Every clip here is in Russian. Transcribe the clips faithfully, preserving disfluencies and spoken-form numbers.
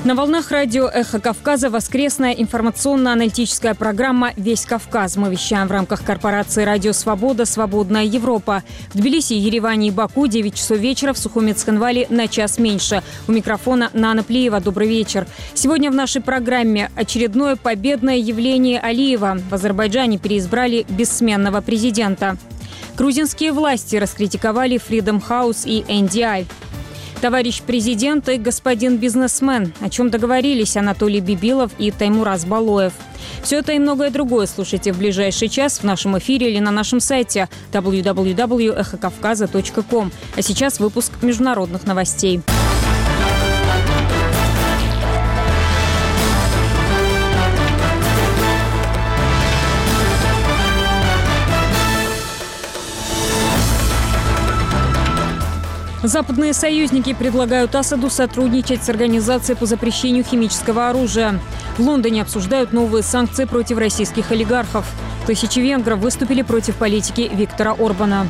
На волнах радио «Эхо Кавказа» воскресная информационно-аналитическая программа «Весь Кавказ». Мы вещаем в рамках корпорации «Радио Свобода. Свободная Европа». В Тбилиси, Ереване и Баку девять часов вечера, в Сухумецк-Хинвали на час меньше. У микрофона Нана Плиева. Добрый вечер. Сегодня в нашей программе очередное победное явление Алиева. В Азербайджане переизбрали бессменного президента. Грузинские власти раскритиковали Freedom House и эн ди ай. Товарищ президент и господин бизнесмен. О чем договорились Анатолий Бибилов и Таймураз Балоев. Все это и многое другое слушайте в ближайший час в нашем эфире или на нашем сайте дабл ю дабл ю дабл ю точка эхо кавказа точка ком. А сейчас выпуск международных новостей. Западные союзники предлагают Асаду сотрудничать с Организацией по запрещению химического оружия. В Лондоне обсуждают новые санкции против российских олигархов. Тысячи венгров выступили против политики Виктора Орбана.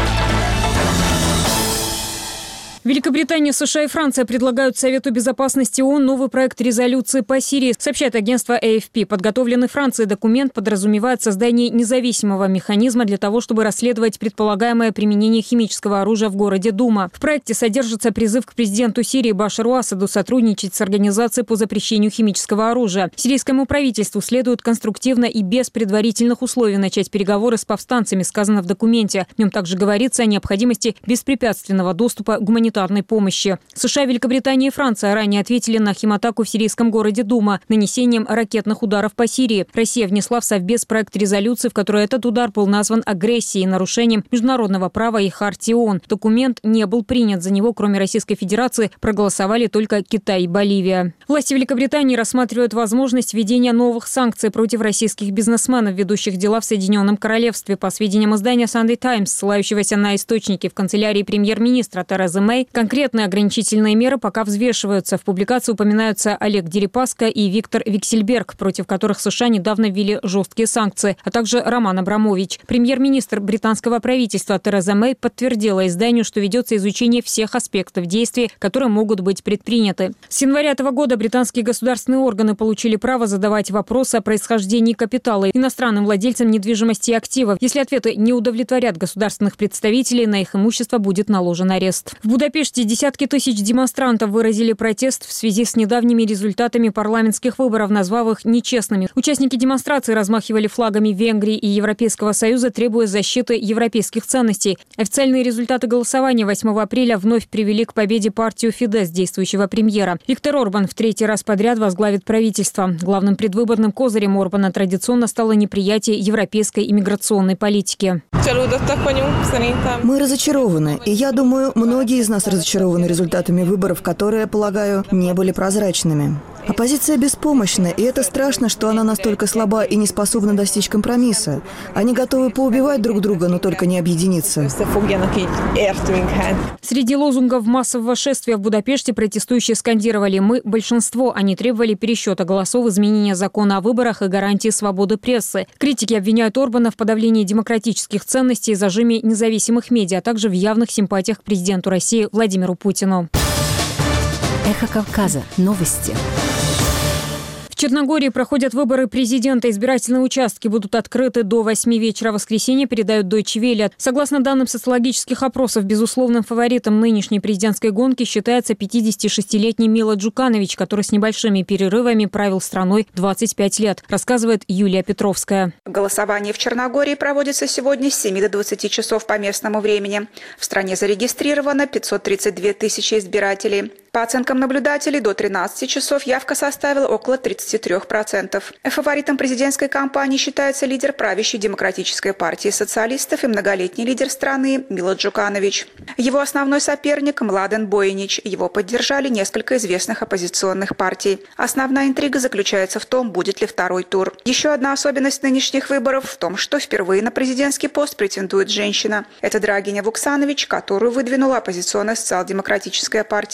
Великобритания, США и Франция предлагают Совету безопасности ООН новый проект резолюции по Сирии, сообщает агентство эй эф пи. Подготовленный Францией документ подразумевает создание независимого механизма для того, чтобы расследовать предполагаемое применение химического оружия в городе Дума. В проекте содержится призыв к президенту Сирии Башару Асаду сотрудничать с Организацией по запрещению химического оружия. Сирийскому правительству следует конструктивно и без предварительных условий начать переговоры с повстанцами, сказано в документе. В нем также говорится о необходимости беспрепятственного доступа к гуманитарной помощи. США, Великобритания и Франция ранее ответили на химатаку в сирийском городе Дума нанесением ракетных ударов по Сирии. Россия внесла в Совбез проект резолюции, в которой этот удар был назван агрессией, нарушением международного права и хартии ООН. Документ не был принят. За него, кроме Российской Федерации, проголосовали только Китай и Боливия. Власти Великобритании рассматривают возможность введения новых санкций против российских бизнесменов, ведущих дела в Соединенном Королевстве. По сведениям издания Sunday Times, ссылающегося на источники в канцелярии премьер-министра Терезы Мэй, конкретные ограничительные меры пока взвешиваются. В публикации упоминаются Олег Дерипаска и Виктор Виксельберг, против которых США недавно ввели жесткие санкции, а также Роман Абрамович. Премьер-министр британского правительства Тереза Мэй подтвердила изданию, что ведется изучение всех аспектов действий, которые могут быть предприняты. С января этого года британские государственные органы получили право задавать вопросы о происхождении капитала иностранным владельцам недвижимости и активов. Если ответы не удовлетворят государственных представителей, на их имущество будет наложен арест. В Будапеште В Будапеште десятки тысяч демонстрантов выразили протест в связи с недавними результатами парламентских выборов, назвав их нечестными. Участники демонстрации размахивали флагами Венгрии и Европейского Союза, требуя защиты европейских ценностей. Официальные результаты голосования восьмого апреля вновь привели к победе партию Фидес действующего премьера. Виктор Орбан в третий раз подряд возглавит правительство. Главным предвыборным козырем Орбана традиционно стало неприятие европейской иммиграционной политики. Мы разочарованы, и я думаю, многие из нас разочарованы результатами выборов, которые, полагаю, не были прозрачными. Оппозиция беспомощна, и это страшно, что она настолько слаба и не способна достичь компромисса. Они готовы поубивать друг друга, но только не объединиться. Среди лозунгов массового шествия в Будапеште протестующие скандировали «Мы – большинство». Они требовали пересчета голосов, изменения закона о выборах и гарантии свободы прессы. Критики обвиняют Орбана в подавлении демократических ценностей и зажиме независимых медиа, а также в явных симпатиях к президенту России Владимиру Путину. Эхо Кавказа. Новости. В Черногории проходят выборы президента. Избирательные участки будут открыты до восьми вечера воскресенья, передают Deutsche Welle. Согласно данным социологических опросов, безусловным фаворитом нынешней президентской гонки считается пятидесятишестилетний Мило Джуканович, который с небольшими перерывами правил страной двадцать пять лет, рассказывает Юлия Петровская. Голосование в Черногории проводится сегодня с семи до двадцати часов по местному времени. В стране зарегистрировано пятьсот тридцать две тысячи избирателей. По оценкам наблюдателей, до тринадцати часов явка составила около тридцати трёх процентов. Фаворитом президентской кампании считается лидер правящей демократической партии социалистов и многолетний лидер страны Мило Джуканович. Его основной соперник Младен Боинич. Его поддержали несколько известных оппозиционных партий. Основная интрига заключается в том, будет ли второй тур. Еще одна особенность нынешних выборов в том, что впервые на президентский пост претендует женщина. Это Драгиня Вуксанович, которую выдвинула оппозиционная социал-демократическая партия.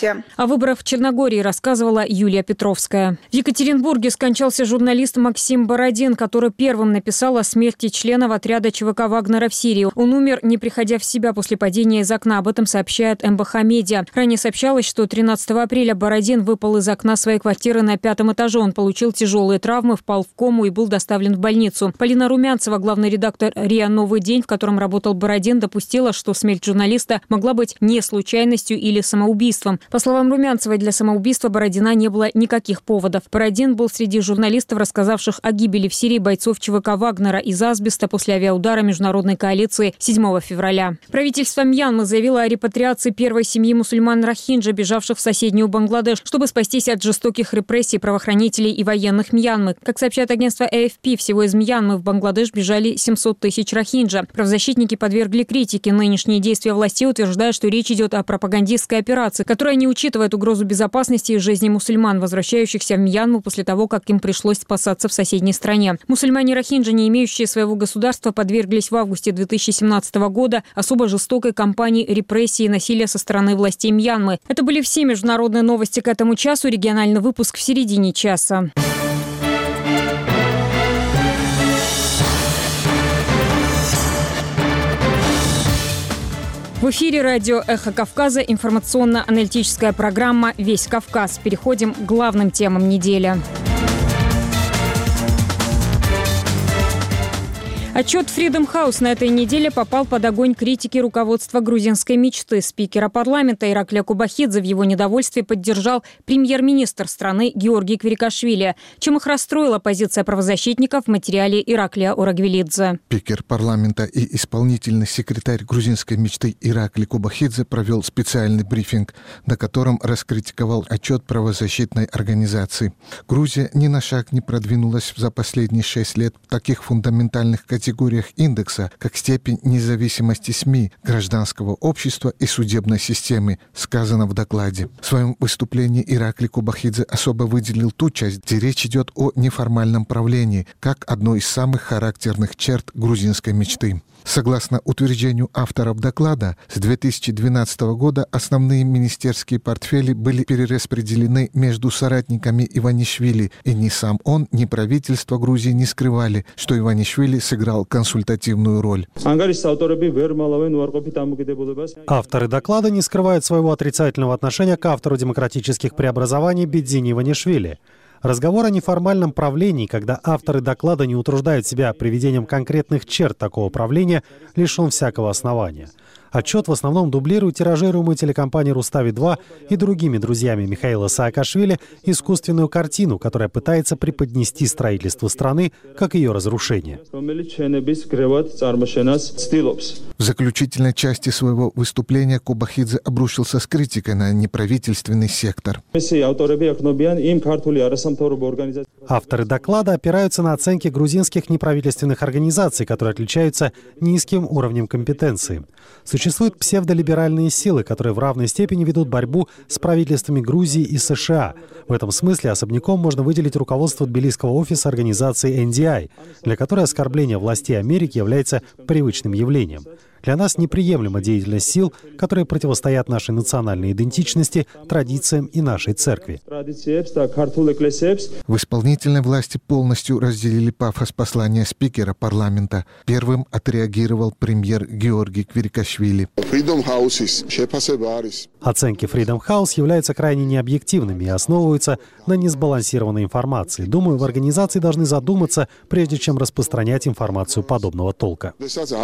О выборах в Черногории рассказывала Юлия Петровская. В Екатеринбурге скончался журналист Максим Бородин, который первым написал о смерти членов отряда ЧВК Вагнера в Сирии. Он умер, не приходя в себя после падения из окна. Об этом сообщает эм бэ ха Медиа. Ранее сообщалось, что тринадцатого апреля Бородин выпал из окна своей квартиры на пятом этаже. Он получил тяжелые травмы, впал в кому и был доставлен в больницу. Полина Румянцева, главный редактор РИА «Новый день», в котором работал Бородин, допустила, что смерть журналиста могла быть не случайностью или самоубийством. По словам Румянцевой, для самоубийства Бородина не было никаких поводов. Бородин был среди журналистов, рассказавших о гибели в Сирии бойцов ЧВК Вагнера из асбеста после авиаудара международной коалиции седьмого февраля. Правительство Мьянмы заявило о репатриации первой семьи мусульман рохинджа, бежавших в соседнюю Бангладеш, чтобы спастись от жестоких репрессий правоохранителей и военных Мьянмы. Как сообщает агентство эй эф пи, всего из Мьянмы в Бангладеш бежали семьсот тысяч рохинджа. Правозащитники подвергли критике нынешние действия властей, утверждая, что речь идет о пропагандистской операции, которая не учитывает угрозу безопасности и жизни мусульман, возвращающихся в Мьянму после того, как им пришлось спасаться в соседней стране. Мусульмане рохинджа, не имеющие своего государства, подверглись в августе две тысячи семнадцатого года особо жестокой кампании репрессий и насилия со стороны властей Мьянмы. Это были все международные новости к этому часу. Региональный выпуск в середине часа. В эфире радио «Эхо Кавказа» информационно-аналитическая программа «Весь Кавказ». Переходим к главным темам недели. Отчет Freedom House на этой неделе попал под огонь критики руководства грузинской мечты. Спикера парламента Ираклия Кубахидзе в его недовольстве поддержал премьер-министр страны Георгий Квирикашвили. Чем их расстроила позиция правозащитников в материале Ираклия Орагвелидзе. Спикер парламента и исполнительный секретарь грузинской мечты Ираклий Кубахидзе провел специальный брифинг, на котором раскритиковал отчет правозащитной организации. Грузия ни на шаг не продвинулась за последние шесть лет в таких фундаментальных категориях, категориях индекса, как степень независимости СМИ, гражданского общества и судебной системы, сказано в докладе. В своем выступлении Ираклий Кубахидзе особо выделил ту часть, где речь идет о неформальном правлении, как одной из самых характерных черт грузинской мечты. Согласно утверждению авторов доклада, с две тысячи двенадцатого года основные министерские портфели были перераспределены между соратниками Иванишвили, и ни сам он, ни правительство Грузии не скрывали, что Иванишвили сыграл консультативную роль. Авторы доклада не скрывают своего отрицательного отношения к автору демократических преобразований Бедзине Иванишвили. Разговор о неформальном правлении, когда авторы доклада не утруждают себя приведением конкретных черт такого правления, лишен всякого основания. Отчет в основном дублирует тиражируемую телекомпанией «Рустави-два» и другими друзьями Михаила Саакашвили искусственную картину, которая пытается преподнести строительство страны как ее разрушение. В заключительной части своего выступления Кубахидзе обрушился с критикой на неправительственный сектор. Авторы доклада опираются на оценки грузинских неправительственных организаций, которые отличаются низким уровнем компетенции. Существуют псевдолиберальные силы, которые в равной степени ведут борьбу с правительствами Грузии и США. В этом смысле особняком можно выделить руководство Тбилисского офиса организации эн ди ай, для которой оскорбление властей Америки является привычным явлением. Для нас неприемлема деятельность сил, которые противостоят нашей национальной идентичности, традициям и нашей церкви. В исполнительной власти полностью разделили пафос послания спикера парламента. Первым отреагировал премьер Георгий Квирикашвили. Оценки Freedom House являются крайне необъективными и основываются на несбалансированной информации. Думаю, в организации должны задуматься, прежде чем распространять информацию подобного толка.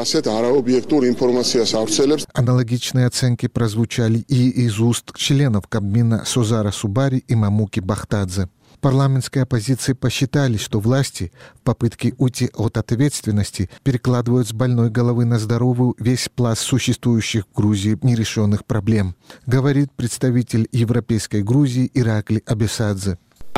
Аналогичные оценки прозвучали и из уст членов Кабмина Созара Субари и Мамуки Бахтадзе. Парламентской оппозиции посчитали, что власти в попытке уйти от ответственности перекладывают с больной головы на здоровую весь пласт существующих в Грузии нерешенных проблем, говорит представитель Европейской Грузии Ираклий Абесадзе.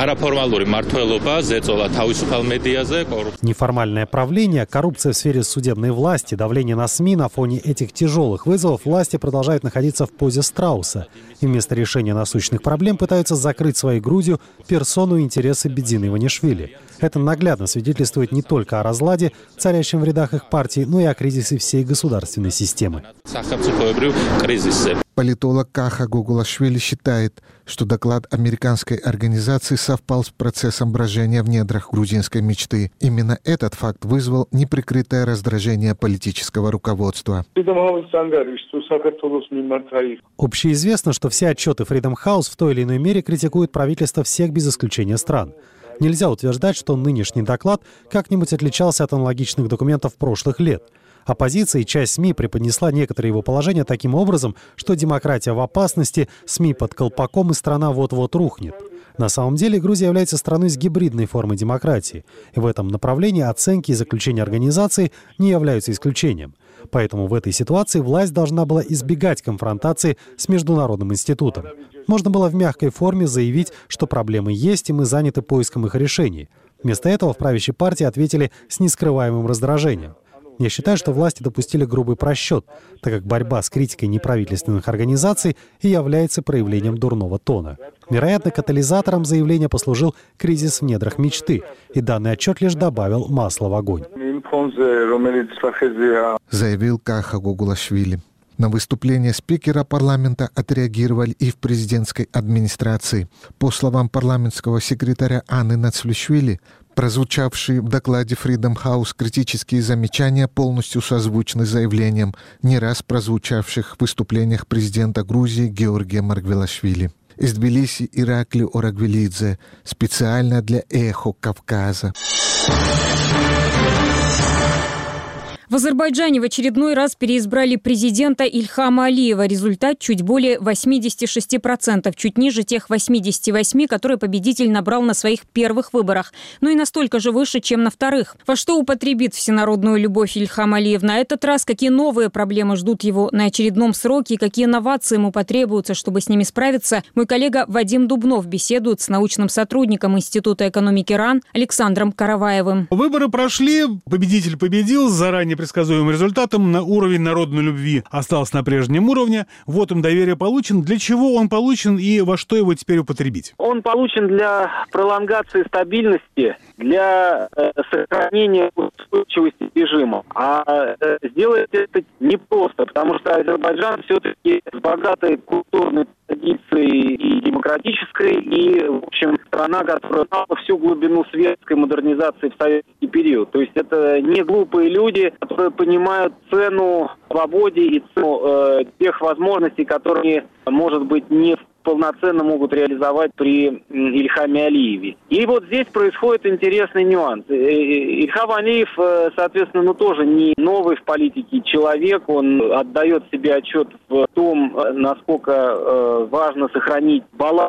Неформальное правление, коррупция в сфере судебной власти, давление на СМИ — на фоне этих тяжелых вызовов власти продолжают находиться в позе страуса. И вместо решения насущных проблем пытаются закрыть своей грудью персону и интересы Бедзины Иванишвили. Это наглядно свидетельствует не только о разладе, царящем в рядах их партии, но и о кризисе всей государственной системы. Политолог Каха Гугулашвили считает, что доклад американской организации совпал с процессом брожения в недрах грузинской мечты. Именно этот факт вызвал неприкрытое раздражение политического руководства. Общеизвестно, что все отчеты Freedom House в той или иной мере критикуют правительство всех без исключения стран. Нельзя утверждать, что нынешний доклад как-нибудь отличался от аналогичных документов прошлых лет. Оппозиция и часть СМИ преподнесла некоторые его положения таким образом, что демократия в опасности, СМИ под колпаком и страна вот-вот рухнет. На самом деле Грузия является страной с гибридной формой демократии. И в этом направлении оценки и заключения организации не являются исключением. Поэтому в этой ситуации власть должна была избегать конфронтации с Международным институтом. Можно было в мягкой форме заявить, что проблемы есть, и мы заняты поиском их решений. Вместо этого в правящей партии ответили с нескрываемым раздражением. Я считаю, что власти допустили грубый просчет, так как борьба с критикой неправительственных организаций и является проявлением дурного тона. Вероятно, катализатором заявления послужил кризис в недрах мечты, и данный отчет лишь добавил масла в огонь. Заявил Каха Гугулашвили. На выступление спикера парламента отреагировали и в президентской администрации. По словам парламентского секретаря Анны Нацлюшвили, прозвучавшие в докладе Freedom House критические замечания полностью созвучны заявлениям, не раз прозвучавших в выступлениях президента Грузии Георгия Маргвелашвили. Из Тбилиси Иракли Орагвелидзе, специально для «Эхо Кавказа». В Азербайджане в очередной раз переизбрали президента Ильхама Алиева. Результат чуть более восемьдесят шесть процентов, чуть ниже тех восемьдесят восемь процентов, которые победитель набрал на своих первых выборах. Но и настолько же выше, чем на вторых. Во что употребит всенародную любовь Ильхам Алиев на этот раз? Какие новые проблемы ждут его на очередном сроке? И какие инновации ему потребуются, чтобы с ними справиться? Мой коллега Вадим Дубнов беседует с научным сотрудником Института экономики РАН Александром Караваевым. Выборы прошли, победитель победил, заранее предсказуемым результатом, на уровень народной любви остался на прежнем уровне. Вот им доверие получен. Для чего он получен и во что его теперь употребить? Он получен для пролонгации стабильности, для э, сохранения устойчивости режима. А э, сделать это непросто, потому что Азербайджан все-таки с богатой культурной традицией и демократической, и, в общем, страна, которая знала всю глубину светской модернизации в советский период. То есть это не глупые люди, которые понимают цену свободе и цену э, тех возможностей, которые, может быть, не полноценно могут реализовать при Ильхаме Алиеве. И вот здесь происходит интересный нюанс. Ильхам Алиев, соответственно, ну тоже не новый в политике человек. Он отдает себе отчет в том, насколько важно сохранить баланс,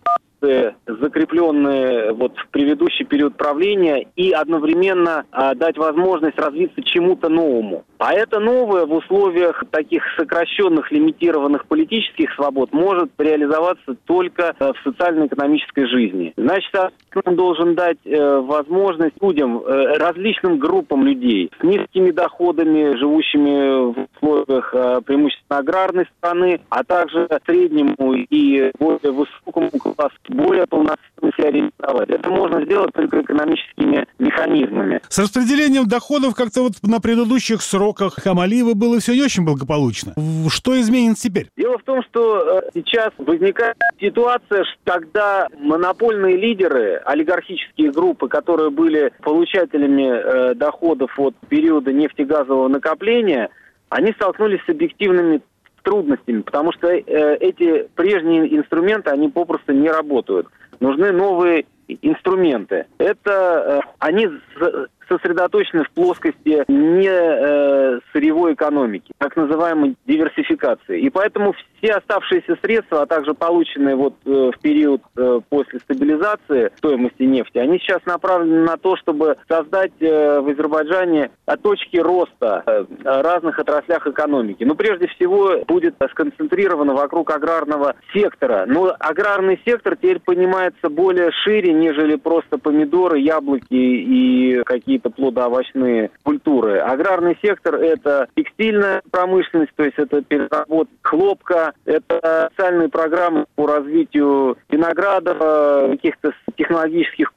закрепленные вот в предыдущий период правления, и одновременно а, дать возможность развиться чему-то новому. А это новое в условиях таких сокращенных, лимитированных политических свобод может реализоваться только э, в социально-экономической жизни. Значит, он должен дать э, возможность людям, э, различным группам людей с низкими доходами, живущими в условиях э, преимущественно аграрной страны, а также среднему и более высокому классу более полноценно себя реализовать. Это можно сделать только экономическими механизмами. С распределением доходов как-то вот на предыдущих сроках Хамалиева было все не очень благополучно. Что изменится теперь? Дело в том, что сейчас возникает ситуация, когда монопольные лидеры, олигархические группы, которые были получателями э, доходов от периода нефтегазового накопления, они столкнулись с объективными трудностями, потому что э, эти прежние инструменты, они попросту не работают. Нужны новые инструменты. Это э, они сосредоточены в плоскости не э, сырьевой экономики, так называемой диверсификации. И поэтому все оставшиеся средства, а также полученные вот э, в период э, после стабилизации стоимости нефти, они сейчас направлены на то, чтобы создать э, в Азербайджане точки роста э, в разных отраслях экономики. Но прежде всего будет сконцентрировано вокруг аграрного сектора. Но аграрный сектор теперь понимается более шире, нежели просто помидоры, яблоки и какие какие-то плодоовощные культуры. Аграрный сектор – это текстильная промышленность, то есть это переработка хлопка, это специальные программы по развитию виноградов, каких-то технологических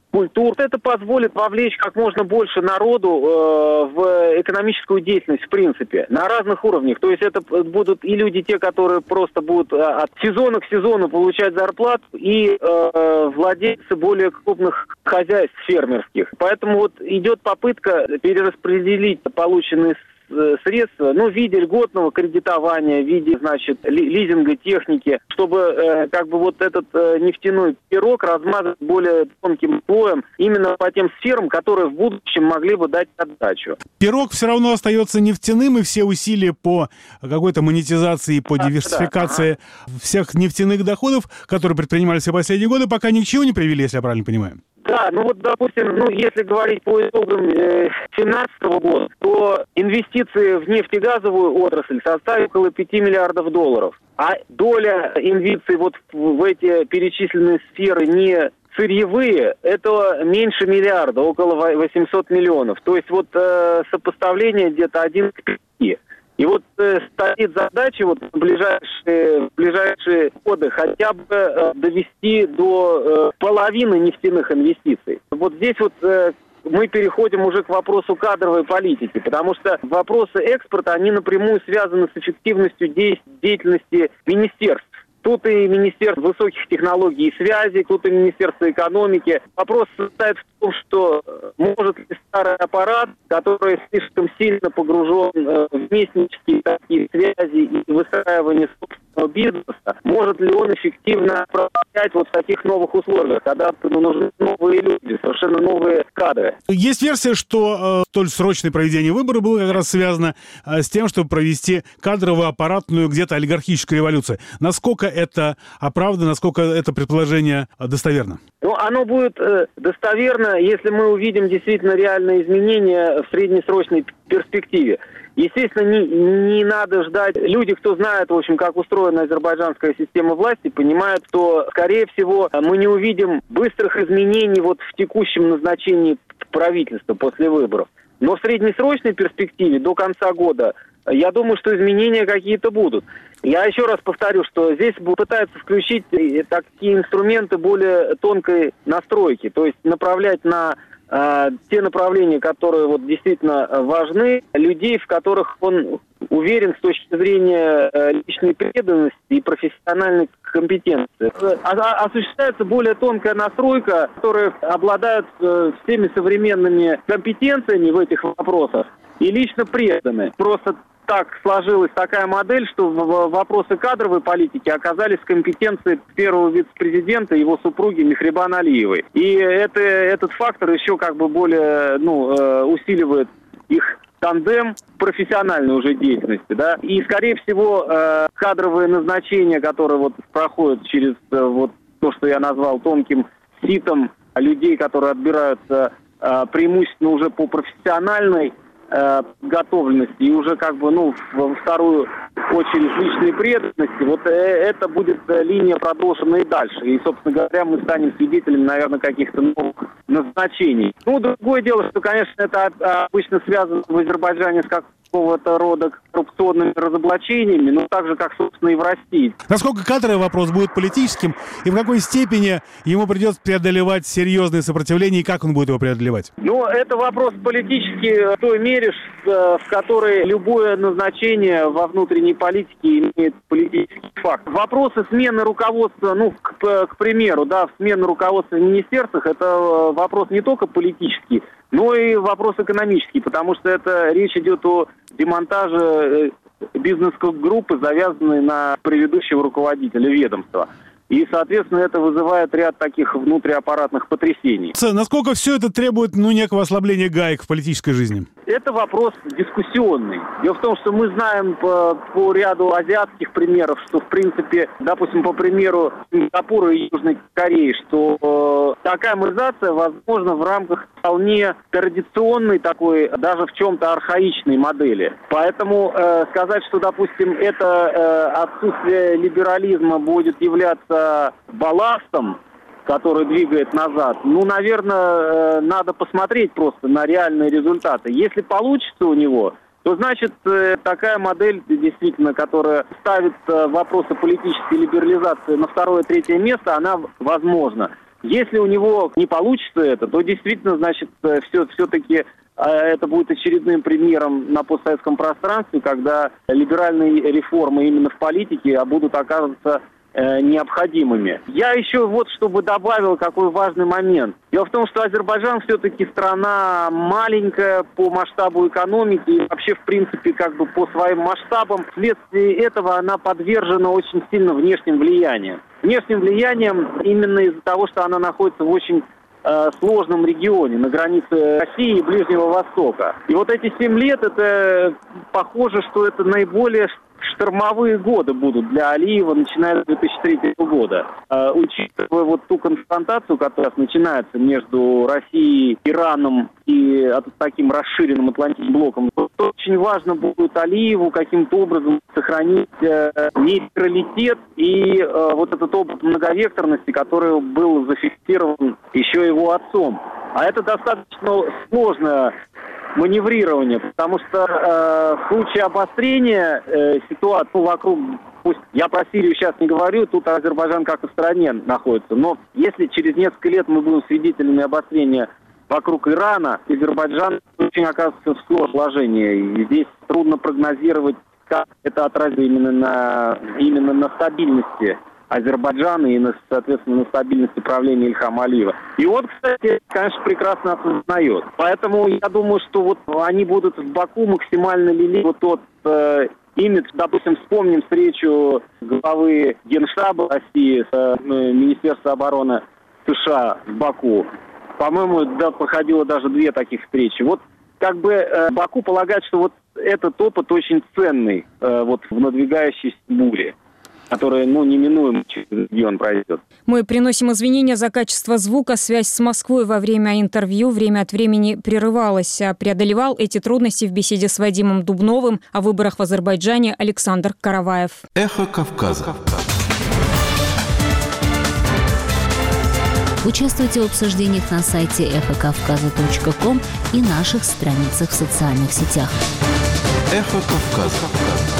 культур. Это позволит вовлечь как можно больше народу э, в экономическую деятельность, в принципе, на разных уровнях. То есть это будут и люди, те, которые просто будут от сезона к сезону получать зарплату, и э, владельцы более крупных хозяйств фермерских. Поэтому вот идет попытка перераспределить полученные средства, ну, в виде льготного кредитования, в виде, значит, лизинга техники, чтобы э, как бы вот этот э, нефтяной пирог размазать более тонким слоем именно по тем сферам, которые в будущем могли бы дать отдачу. Пирог все равно остается нефтяным, и все усилия по какой-то монетизации, по да, диверсификации да, ага. всех нефтяных доходов, которые предпринимались в последние годы, пока ни к чему не привели, если я правильно понимаю. Да, ну вот, допустим, ну, если говорить по итогам две тысячи семнадцатого года, то инвестиции в нефтегазовую отрасль составили около пяти миллиардов долларов. А доля инвестиций вот в эти перечисленные сферы не сырьевые, это меньше миллиарда, около восемьсот миллионов. То есть вот э, сопоставление где-то один к пяти. И вот э, стоит задача вот в ближайшие, в ближайшие годы хотя бы э, довести до э, половины нефтяных инвестиций. Вот здесь вот э, мы переходим уже к вопросу кадровой политики, потому что вопросы экспорта, они напрямую связаны с эффективностью де- деятельности министерств. Тут и Министерство высоких технологий и связи, тут и Министерство экономики. Вопрос состоит в том, что может ли старый аппарат, который слишком сильно погружен в местнические такие связи и выстраивание собственного бизнеса, может ли он эффективно управлять вот в таких новых условиях, когда нужны новые люди, совершенно новые кадры. Есть версия, что э, столь срочное проведение выборов было как раз связано э, с тем, чтобы провести кадровую, аппаратную, где-то олигархическую революцию. Насколько это оправдано, насколько это предположение достоверно? Ну, оно будет э, достоверно, если мы увидим действительно реальные изменения в среднесрочной перспективе. Естественно, не, не надо ждать. Люди, кто знает, в общем, как устроена азербайджанская система власти, понимают, что, скорее всего, мы не увидим быстрых изменений вот в текущем назначении правительства после выборов. Но в среднесрочной перспективе до конца года, я думаю, что изменения какие-то будут. Я еще раз повторю, что здесь пытаются включить такие инструменты более тонкой настройки, то есть направлять на э, те направления, которые вот действительно важны, людей, в которых он уверен с точки зрения э, личной преданности и профессиональной компетенции. А, осуществляется более тонкая настройка, которая обладает э, всеми современными компетенциями в этих вопросах и лично преданы. Просто так сложилась такая модель, что вопросы кадровой политики оказались в компетенции первого вице-президента и его супруги Мехрибан Алиевой. И это, этот фактор еще как бы более ну, усиливает их тандем профессиональной уже деятельности, да. И, скорее всего, кадровые назначения, которые вот проходят через вот то, что я назвал тонким ситом людей, которые отбираются преимущественно уже по профессиональной готовности и уже как бы, ну, во вторую очередь личной преданности, вот это будет линия продолжена и дальше. И, собственно говоря, мы станем свидетелями, наверное, каких-то новых назначений. Ну, другое дело, что, конечно, это обычно связано в Азербайджане с какого-то рода коррупционными разоблачениями, но так же, как, собственно, и в России. Насколько кадровый вопрос будет политическим, и в какой степени ему придется преодолевать серьезные сопротивления, и как он будет его преодолевать? Ну, это вопрос политический в той мере, в которой любое назначение во внутренней политике имеет политический факт. Вопросы смены руководства, ну, к, к примеру, да, смены руководства в министерствах, это вопрос не только политический, но и вопрос экономический, потому что это речь идет о демонтаже бизнес-группы, завязанной на предыдущего руководителя ведомства. И, соответственно, это вызывает ряд таких внутриаппаратных потрясений. Насколько все это требует, ну, некого ослабления гаек в политической жизни? Это вопрос дискуссионный. Дело в том, что мы знаем по, по ряду азиатских примеров, что, в принципе, допустим, по примеру Сингапура и Южной Кореи, что э, такая модернизация возможна в рамках вполне традиционной такой, даже в чем-то архаичной модели. Поэтому э, сказать, что, допустим, это э, отсутствие либерализма будет являться балластом, который двигает назад, ну, наверное, надо посмотреть просто на реальные результаты. Если получится у него, то, значит, такая модель, действительно, которая ставит вопросы политической либерализации на второе-третье место, она возможна. Если у него не получится это, то действительно, значит, все, все-таки это будет очередным примером на постсоветском пространстве, когда либеральные реформы именно в политике будут оказываться необходимыми. Я еще вот чтобы добавил какой важный момент. Дело в том, что Азербайджан все-таки страна маленькая по масштабу экономики и вообще, в принципе, как бы по своим масштабам. Вследствие этого она подвержена очень сильно внешним влияниям. Внешним влиянием именно из-за того, что она находится в очень э, сложном регионе, на границе России и Ближнего Востока. И вот эти семь лет, это похоже, что это наиболее штормовые годы будут для Алиева, начиная с две тысячи третьего года. Э, учитывая вот ту конфронтацию, которая начинается между Россией, Ираном и таким расширенным Атлантическим блоком, то очень важно будет Алиеву каким-то образом сохранить э, нейтралитет и э, вот этот опыт многовекторности, который был зафиксирован еще его отцом. А это достаточно сложно маневрирование, потому что э, в случае обострения э, ситуации вокруг, пусть я про Сирию сейчас не говорю, тут Азербайджан как-то в стороне находится, но если через несколько лет мы будем свидетелями обострения вокруг Ирана, Азербайджан очень оказывается в сложном положении, и здесь трудно прогнозировать, как это отразится именно на, именно на стабильности Азербайджана и, на, соответственно, на стабильности правления Ильхама Алиева. И он, кстати, конечно, прекрасно осознает. Поэтому я думаю, что вот они будут в Баку максимально лелеять вот тот э, имидж. Допустим, вспомним встречу главы Генштаба России с э, Министерством обороны США в Баку. По-моему, да, проходило даже две таких встречи. Вот как бы э, Баку полагает, что вот этот опыт очень ценный э, вот в надвигающейся буре, которая, ну, неминуемо через регион пройдет. Мы приносим извинения за качество звука. Связь с Москвой во время интервью время от времени прерывалась. Преодолевал эти трудности в беседе с Вадимом Дубновым о выборах в Азербайджане Александр Караваев. Эхо Кавказа. Участвуйте в обсуждениях на сайте эхо кавказа точка ком и наших страницах в социальных сетях. Эхо Кавказа.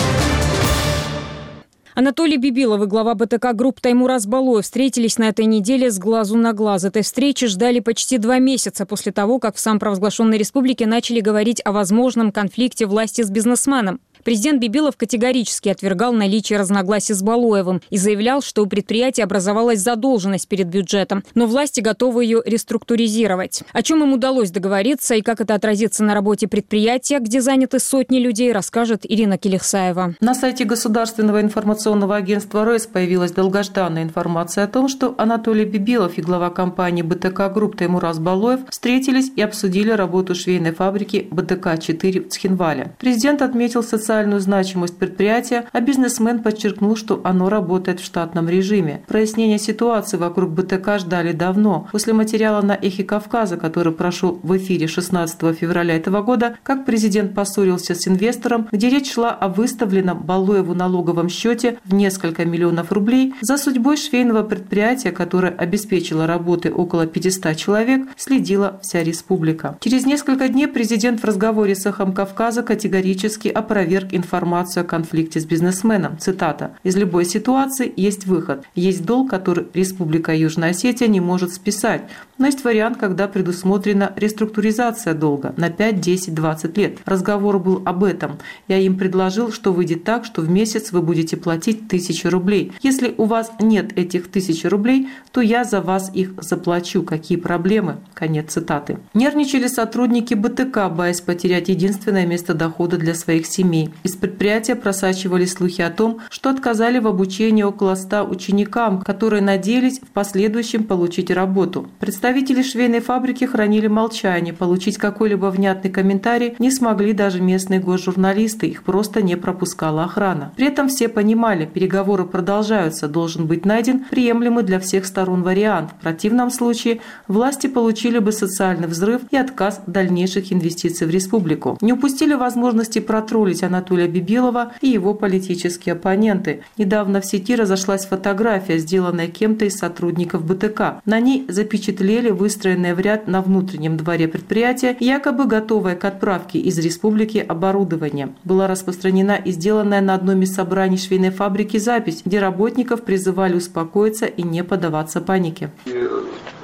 Анатолий Бибилов и глава БТК Групп Таймур Азбалоев встретились на этой неделе с глазу на глаз. Этой встречи ждали почти два месяца после того, как в самопровозглашенной республике начали говорить о возможном конфликте власти с бизнесменом. Президент Бибилов категорически отвергал наличие разногласий с Балоевым и заявлял, что у предприятия образовалась задолженность перед бюджетом, но власти готовы ее реструктуризировать. О чем им удалось договориться и как это отразится на работе предприятия, где заняты сотни людей, расскажет Ирина Келихсаева. На сайте Государственного информационного агентства РОЭС появилась долгожданная информация о том, что Анатолий Бибилов и глава компании БТК Групп Таймур Азбалоев встретились и обсудили работу швейной фабрики БТК четыре в Цхинвале. Президент отметил социальную значимость предприятия, а бизнесмен подчеркнул, что оно работает в штатном режиме. Прояснение ситуации вокруг БТК ждали давно. После материала на Эхе Кавказа, который прошел в эфире шестнадцатого февраля этого года, как президент поссорился с инвестором, где речь шла о выставленном Балоеву налоговом счете в несколько миллионов рублей, за судьбой швейного предприятия, которое обеспечило работой около пятисот человек, следила вся республика. Через несколько дней президент в разговоре с Эхом Кавказа категорически опроверг информацию о конфликте с бизнесменом. Цитата. «Из любой ситуации есть выход. Есть долг, который Республика Южная Осетия не может списать. Но есть вариант, когда предусмотрена реструктуризация долга на пять, десять, двадцать лет. Разговор был об этом. Я им предложил, что выйдет так, что в месяц вы будете платить тысячу рублей. Если у вас нет этих тысячи рублей, то я за вас их заплачу. Какие проблемы?» Конец цитаты. Нервничали сотрудники БТК, боясь потерять единственное место дохода для своих семей. Из предприятия просачивались слухи о том, что отказали в обучении около ста ученикам, которые надеялись в последующем получить работу. Представители швейной фабрики хранили молчание, получить какой-либо внятный комментарий не смогли даже местные госжурналисты, их просто не пропускала охрана. При этом все понимали, переговоры продолжаются, должен быть найден приемлемый для всех сторон вариант. В противном случае власти получили бы социальный взрыв и отказ дальнейших инвестиций в республику. Не упустили возможности протроллить Анатолия Бибилова и его политические оппоненты. Недавно в сети разошлась фотография, сделанная кем-то из сотрудников БТК. На ней запечатлели выстроенное в ряд на внутреннем дворе предприятия, якобы готовое к отправке из республики оборудование. Была распространена и сделанная на одном из собраний швейной фабрики запись, где работников призывали успокоиться и не поддаваться панике.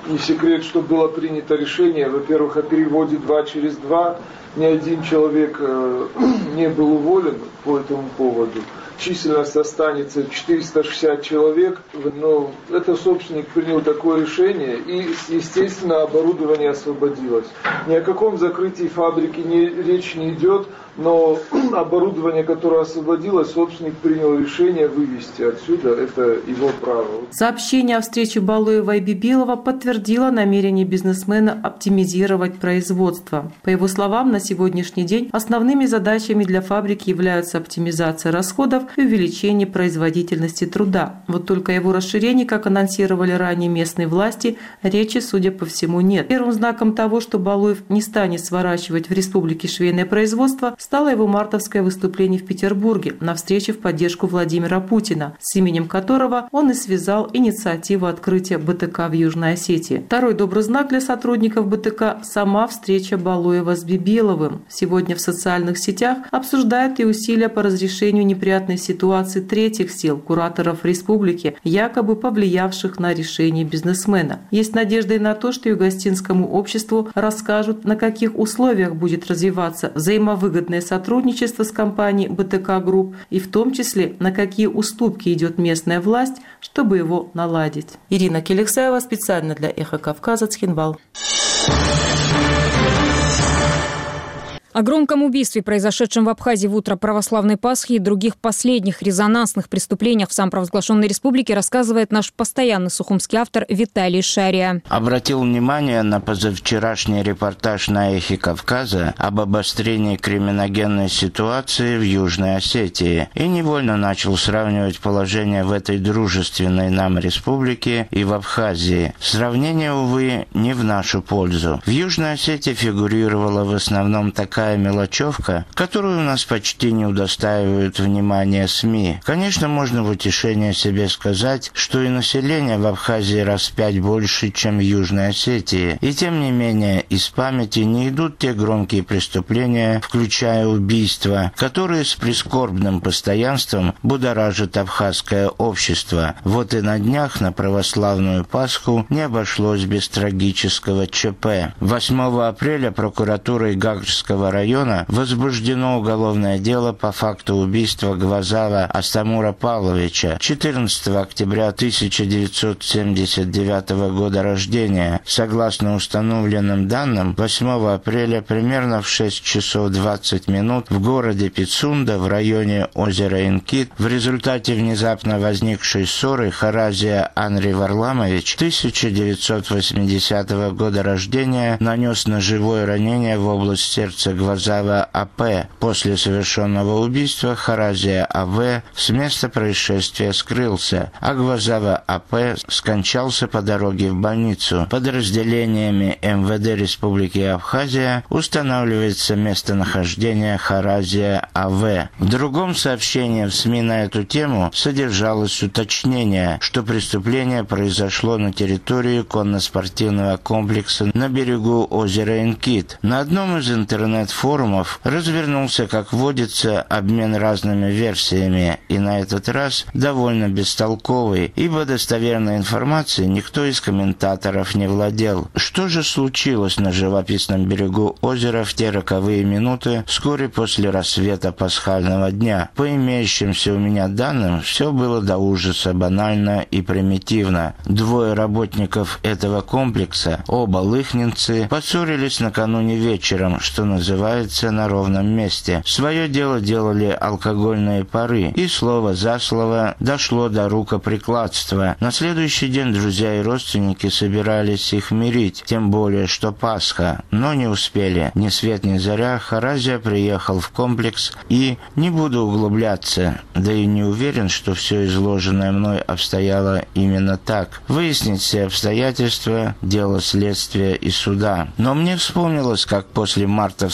Не секрет, что было принято решение, во-первых, о переводе два через два. Ни один человек не был уволен по этому поводу. Численность останется четыреста шестьдесят человек, но это собственник принял такое решение, и, естественно, оборудование освободилось. Ни о каком закрытии фабрики не, речь не идет, но оборудование, которое освободилось, собственник принял решение вывести отсюда, это его право. Сообщение о встрече Балуева и Бибилова подтвердило намерение бизнесмена оптимизировать производство. По его словам, на сегодняшний день основными задачами для фабрики являются оптимизация расходов и увеличение производительности труда. Вот только о его расширении, как анонсировали ранее местные власти, речи, судя по всему, нет. Первым знаком того, что Балуев не станет сворачивать в республике швейное производство, стало его мартовское выступление в Петербурге на встрече в поддержку Владимира Путина, с именем которого он и связал инициативу открытия БТК в Южной Осетии. Второй добрый знак для сотрудников БТК – сама встреча Балуева с Бибиловым. Сегодня в социальных сетях обсуждают и усилия по разрешению неприятной ситуации третьих сил, кураторов республики, якобы повлиявших на решение бизнесмена. Есть надежда и на то, что югостинскому обществу расскажут, на каких условиях будет развиваться взаимовыгодное сотрудничество с компанией БТК Групп и в том числе, на какие уступки идет местная власть, чтобы его наладить. Ирина Келексаева специально для «Эхо Кавказа», Цхинвал. О громком убийстве, произошедшем в Абхазии в утро православной Пасхи, и других последних резонансных преступлениях в самопровозглашенной республике рассказывает наш постоянный сухумский автор Виталий Шария. Обратил внимание на позавчерашний репортаж на «Эхе Кавказа» об обострении криминогенной ситуации в Южной Осетии и невольно начал сравнивать положение в этой дружественной нам республике и в Абхазии. Сравнение, увы, не в нашу пользу. В Южной Осетии фигурировала в основном такая мелочевка, которую у нас почти не удостаивают внимания СМИ. Конечно, можно в утешение себе сказать, что и население в Абхазии раз в пять больше, чем в Южной Осетии. И тем не менее, из памяти не идут те громкие преступления, включая убийства, которые с прискорбным постоянством будоражат абхазское общество. Вот и на днях на православную Пасху не обошлось без трагического ЧП. восьмого апреля прокуратурой Гагрского района возбуждено уголовное дело по факту убийства Гвазава Астамура Павловича, четырнадцатого октября тысяча девятьсот семьдесят девятого года рождения. Согласно установленным данным, восьмого апреля примерно в шесть часов двадцать минут в городе Пицунда в районе озера Инкит в результате внезапно возникшей ссоры Харазия Анри Варламович, тысяча девятьсот восьмидесятого года рождения, нанес ножевое ранение в область сердца Гвазава А.П. После совершенного убийства Харазия А.В. с места происшествия скрылся, а Гвазава А.П. скончался по дороге в больницу. Подразделениями эм вэ дэ Республики Абхазия устанавливается местонахождение Харазия А.В. В другом сообщении в СМИ на эту тему содержалось уточнение, что преступление произошло на территории конно-спортивного комплекса на берегу озера Инкит. На одном из интернет-форумов развернулся, как водится, обмен разными версиями, и на этот раз довольно бестолковый, ибо достоверной информацией никто из комментаторов не владел. Что же случилось на живописном берегу озера в те роковые минуты вскоре после рассвета пасхального дня? По имеющимся у меня данным, все было до ужаса банально и примитивно. Двое работников этого комплекса, оба лыхнинцы, поссорились накануне вечером, что называется, на ровном месте. Свое дело делали алкогольные пары, и слово за слово дошло до рукоприкладства. На следующий день друзья и родственники собирались их мирить, тем более, что Пасха, но не успели. Ни свет ни заря Харазия приехал в комплекс и, не буду углубляться, да и не уверен, что все изложенное мной обстояло именно так. Выяснить все обстоятельства – дело следствия и суда. Но мне вспомнилось, как после мартовского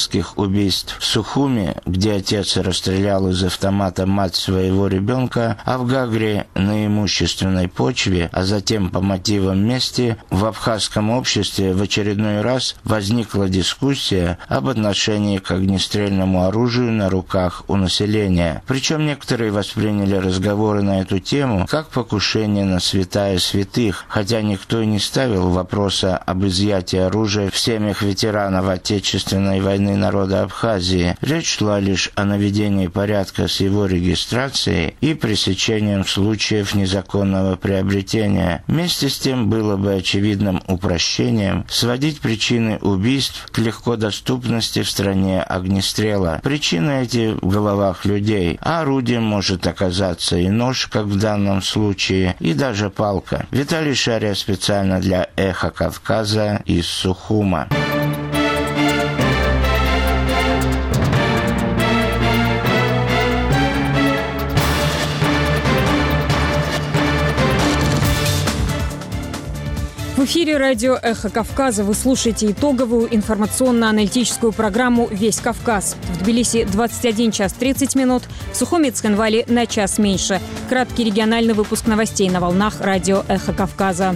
беспредельских убийств в Сухуми, где отец расстрелял из автомата мать своего ребенка, а в Гагре на имущественной почве, а затем по мотивам мести, в абхазском обществе в очередной раз возникла дискуссия об отношении к огнестрельному оружию на руках у населения. Причем некоторые восприняли разговоры на эту тему как покушение на святая святых, хотя никто и не ставил вопроса об изъятии оружия в семьях ветеранов Отечественной войны народа Абхазии. Речь шла лишь о наведении порядка с его регистрацией и пресечением случаев незаконного приобретения. Вместе с тем было бы очевидным упрощением сводить причины убийств к легкодоступности в стране огнестрела. Причины эти в головах людей, а орудием может оказаться и нож, как в данном случае, и даже палка. Виталий Шария специально для «Эхо Кавказа» из Сухума. В эфире радио «Эхо Кавказа». Вы слушаете итоговую информационно-аналитическую программу «Весь Кавказ». В Тбилиси двадцать один час тридцать минут, в Сухуми и Цхинвале на час меньше. Краткий региональный выпуск новостей на волнах радио «Эхо Кавказа».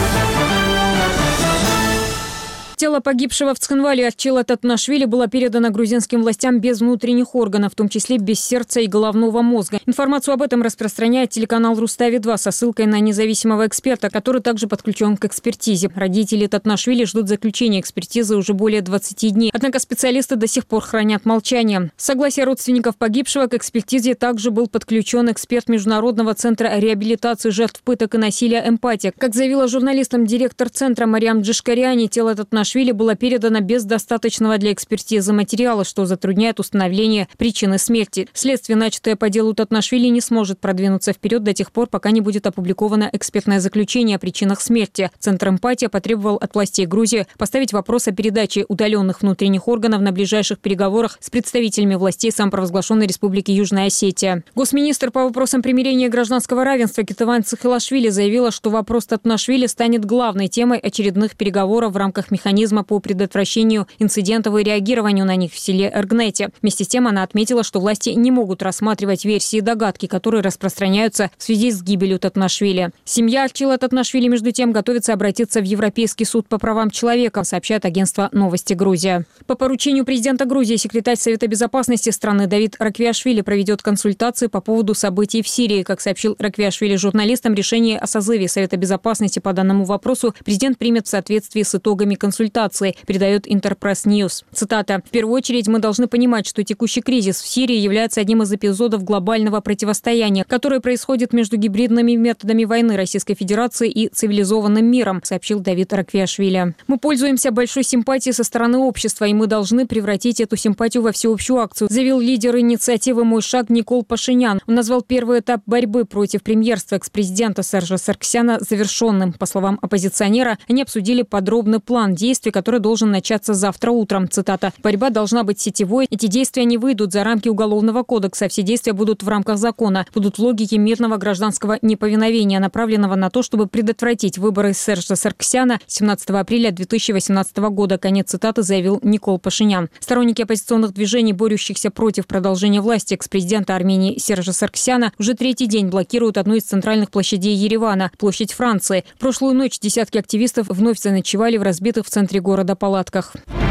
Тело погибшего в Цхинвале Арчила Татнашвили было передано грузинским властям без внутренних органов, в том числе без сердца и головного мозга. Информацию об этом распространяет телеканал Рустави-два со ссылкой на независимого эксперта, который также подключен к экспертизе. Родители Татнашвили ждут заключения экспертизы уже более двадцати дней. Однако специалисты до сих пор хранят молчание. С согласия родственников погибшего к экспертизе также был подключен эксперт Международного центра реабилитации жертв пыток и насилия «Эмпатия». Как заявила журналистам директор центра Мариам Джишкаряни, тело Татнашвили было передано без достаточного для экспертизы материала, что затрудняет установление причины смерти. Следствие, начатое по делу Татнашвили, не сможет продвинуться вперед до тех пор, пока не будет опубликовано экспертное заключение о причинах смерти. Центр «Эмпатия» потребовал от властей Грузии поставить вопрос о передаче удаленных внутренних органов на ближайших переговорах с представителями властей самопровозглашенной Республики Южная Осетия. Госминистр по вопросам примирения и гражданского равенства Кетыван Цихилашвили заявила, что вопрос Татнашвили станет главной темой очередных переговоров в рамках механизма по предотвращению инцидентов и реагированию на них в селе Эргнете. Вместе с тем она отметила, что власти не могут рассматривать версии и догадки, которые распространяются в связи с гибелью Татнашвили. Семья Арчила Татнашвили, между тем, готовится обратиться в Европейский суд по правам человека, сообщает агентство «Новости Грузия». По поручению президента Грузии секретарь Совета безопасности страны Давид Раквиашвили проведет консультации по поводу событий в Сирии. Как сообщил Раквиашвили журналистам, решение о созыве Совета безопасности по данному вопросу президент примет в соответствии с итогами консультации, передает Интерпресс Ньюс. Цитата. «В первую очередь мы должны понимать, что текущий кризис в Сирии является одним из эпизодов глобального противостояния, которое происходит между гибридными методами войны Российской Федерации и цивилизованным миром», сообщил Давид Раквиашвили. «Мы пользуемся большой симпатией со стороны общества, и мы должны превратить эту симпатию во всеобщую акцию», заявил лидер инициативы «Мой шаг» Никол Пашинян. Он назвал первый этап борьбы против премьерства экс-президента Сержа Сарксяна завершенным. По словам оппозиционера, они обсудили подробный план действий, который должен начаться завтра утром. Цитата. «Борьба должна быть сетевой. Эти действия не выйдут за рамки Уголовного кодекса. Все действия будут в рамках закона, будут в логике мирного гражданского неповиновения, направленного на то, чтобы предотвратить выборы Сержа Сарксяна семнадцатого апреля две тысячи восемнадцатого года». Конец цитаты, заявил Никол Пашинян. Сторонники оппозиционных движений, борющихся против продолжения власти экс-президента Армении Сержа Сарксяна, уже третий день блокируют одну из центральных площадей Еревана – площадь Франции. В прошлую ночь десятки активистов вновь заночевали в разбитых в центре города палатках.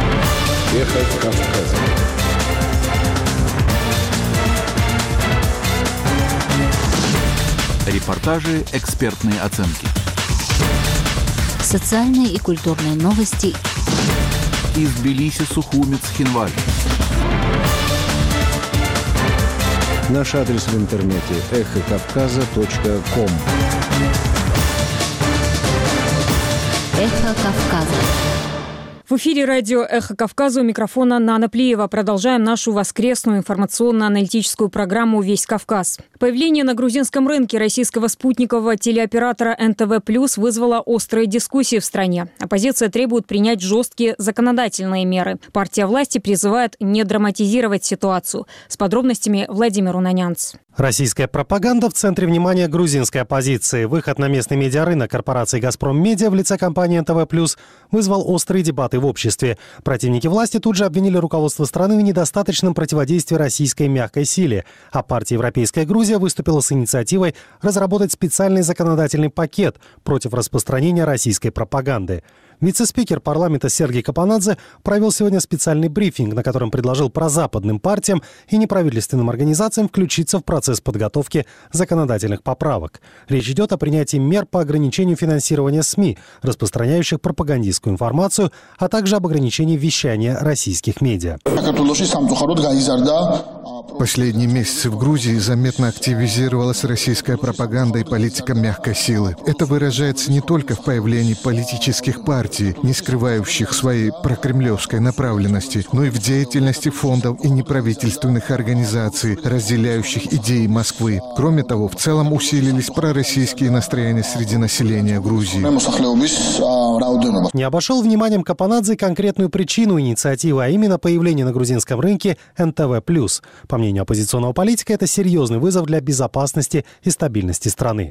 Эхо Кавказа. Репортажи, экспертные оценки. Социальные и культурные новости. Из Тбилиси, Сухуми, Цхинваль. Наш адрес в интернете эхо кавказа точка ком. Эхо Кавказа. В эфире радио «Эхо Кавказа», у микрофона Нана Плиева. Продолжаем нашу воскресную информационно-аналитическую программу «Весь Кавказ». Появление на грузинском рынке российского спутникового телеоператора эн тэ вэ плюс вызвало острые дискуссии в стране. Оппозиция требует принять жесткие законодательные меры. Партия власти призывает не драматизировать ситуацию. С подробностями Владимир Унанянц. Российская пропаганда в центре внимания грузинской оппозиции. Выход на местный медиарынок корпорации «Газпром Медиа» в лице компании эн тэ вэ плюс вызвал острые дебаты приняты в обществе. Противники власти тут же обвинили руководство страны в недостаточном противодействии российской мягкой силе, а партия «Европейская Грузия» выступила с инициативой разработать специальный законодательный пакет против распространения российской пропаганды. Вице-спикер парламента Сергей Капанадзе провел сегодня специальный брифинг, на котором предложил прозападным партиям и неправительственным организациям включиться в процесс подготовки законодательных поправок. Речь идет о принятии мер по ограничению финансирования СМИ, распространяющих пропагандистскую информацию, а также об ограничении вещания российских медиа. Последние месяцы в Грузии заметно активизировалась российская пропаганда и политика мягкой силы. Это выражается не только в появлении политических партий, не скрывающих своей прокремлевской направленности, но и в деятельности фондов и неправительственных организаций, разделяющих идеи Москвы. Кроме того, в целом усилились пророссийские настроения среди населения Грузии. Не обошел вниманием Капанадзе конкретную причину инициативы, а именно появление на грузинском рынке эн тэ вэ плюс. По мнению оппозиционного политика, это серьезный вызов для безопасности и стабильности страны.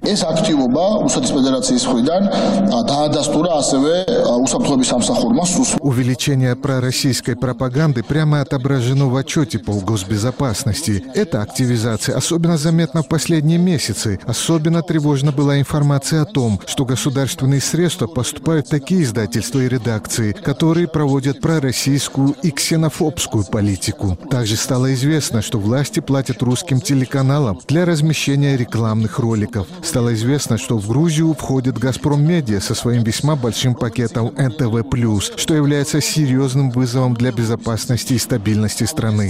Увеличение пророссийской пропаганды прямо отображено в отчете по госбезопасности. Эта активизация особенно заметна в последние месяцы. Особенно тревожна была информация о том, что государственные средства поступают в такие издательства и редакции, которые проводят пророссийскую и ксенофобскую политику. Также стало известно, что власти платят русским телеканалам для размещения рекламных роликов. Стало известно, что в Грузию входит «Газпром Медиа» со своим весьма большим пакетом эн тэ вэ плюс, что является серьезным вызовом для безопасности и стабильности страны.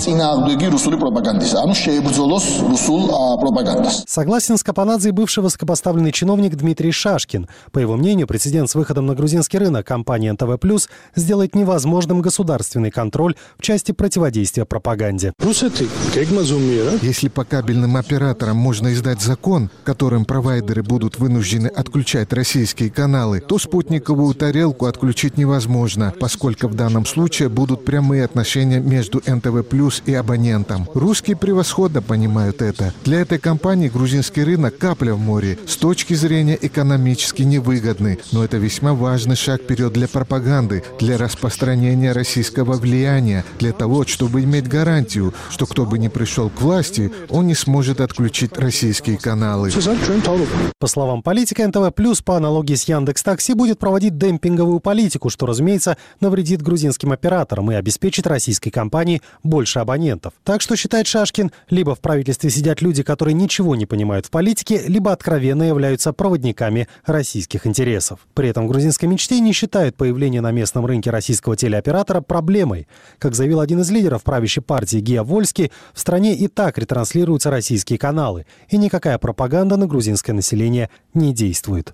Согласен с Капанадзе и бывший высокопоставленный чиновник Дмитрий Шашкин. По его мнению, прецедент с выходом на грузинский рынок компании эн тэ вэ плюс сделает невозможным государственный контроль в части противодействия пропаганде. Если по кабельным операторам можно издать закон, которым провайдеры будут вынуждены отключать российские каналы, то спутниковую тарелку отключить невозможно, поскольку в данном случае будут прямые отношения между эн тэ вэ плюс и абонентом. Русские превосходно понимают это. Для этой компании грузинский рынок капля в море, с точки зрения экономически невыгодный, но это весьма важный шаг вперед для пропаганды, для распространения российского влияния, для того, чтобы иметь гарантию, что кто бы ни пришел к власти, он не сможет отключить российские каналы. По словам политика, эн тэ вэ плюс по аналогии с Яндекс.Такси будет проводить демпинговую политику, что, разумеется, навредит грузинским операторам и обеспечит российской компании больше абонентов. Так что, считает Шашкин, либо в правительстве сидят люди, которые ничего не понимают в политике, либо откровенно являются проводниками российских интересов. При этом в грузинской мечте не считают появление на местном рынке российского телеоператора проблемой. Как заявил один из лидеров правящей партии Гия Вольский, в стране и так ретранслируются российские каналы, и никакая пропаганда на грузинское население не действует.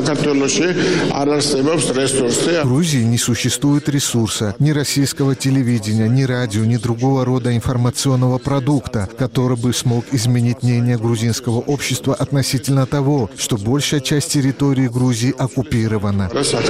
В Грузии не существует ресурса, ни российского телевидения, ни радио, ни другого рода информационного продукта, который бы смог изменить мнение грузинского общества относительно того, что большая часть территории Грузии оккупирована.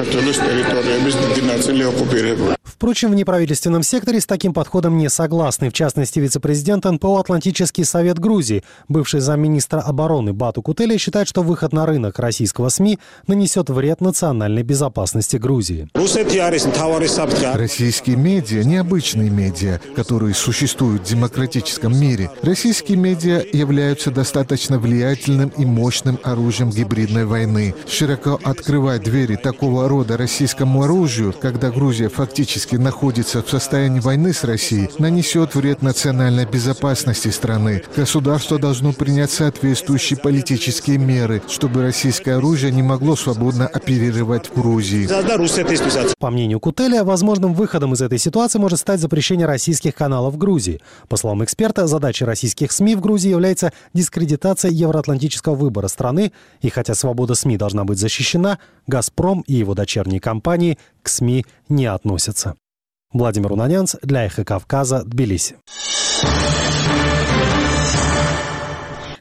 Впрочем, в неправительственном секторе с таким подходом не согласны. В частности, вице-президент эн пэ о «Атлантический совет Грузии», бывший замминистра обороны Бату Кутеля, считает, что выход на рынок российского СМИ нанесет вред национальной безопасности Грузии. Российские медиа – необычные медиа, которые существуют в демократическом мире. Российские медиа являются достаточно влиятельным и мощным оружием гибридной войны. Широко открывать двери такого рода российскому оружию, когда Грузия фактически находится в состоянии войны с Россией, нанесет вред национальной безопасности страны. Государство должно принять соответствующие политические меры, чтобы российское оружие не могло свободно оперировать в Грузии. По мнению Кутеля, возможным выходом из этой ситуации может стать запрещение российских каналов в Грузии. По словам эксперта, задачей российских СМИ в Грузии является дискредитация евроатлантического выбора страны, и хотя свобода СМИ должна быть защищена, «Газпром» и его дочерние компании к СМИ не относятся. Владимир Унанянц для «Эхо Кавказа», Тбилиси.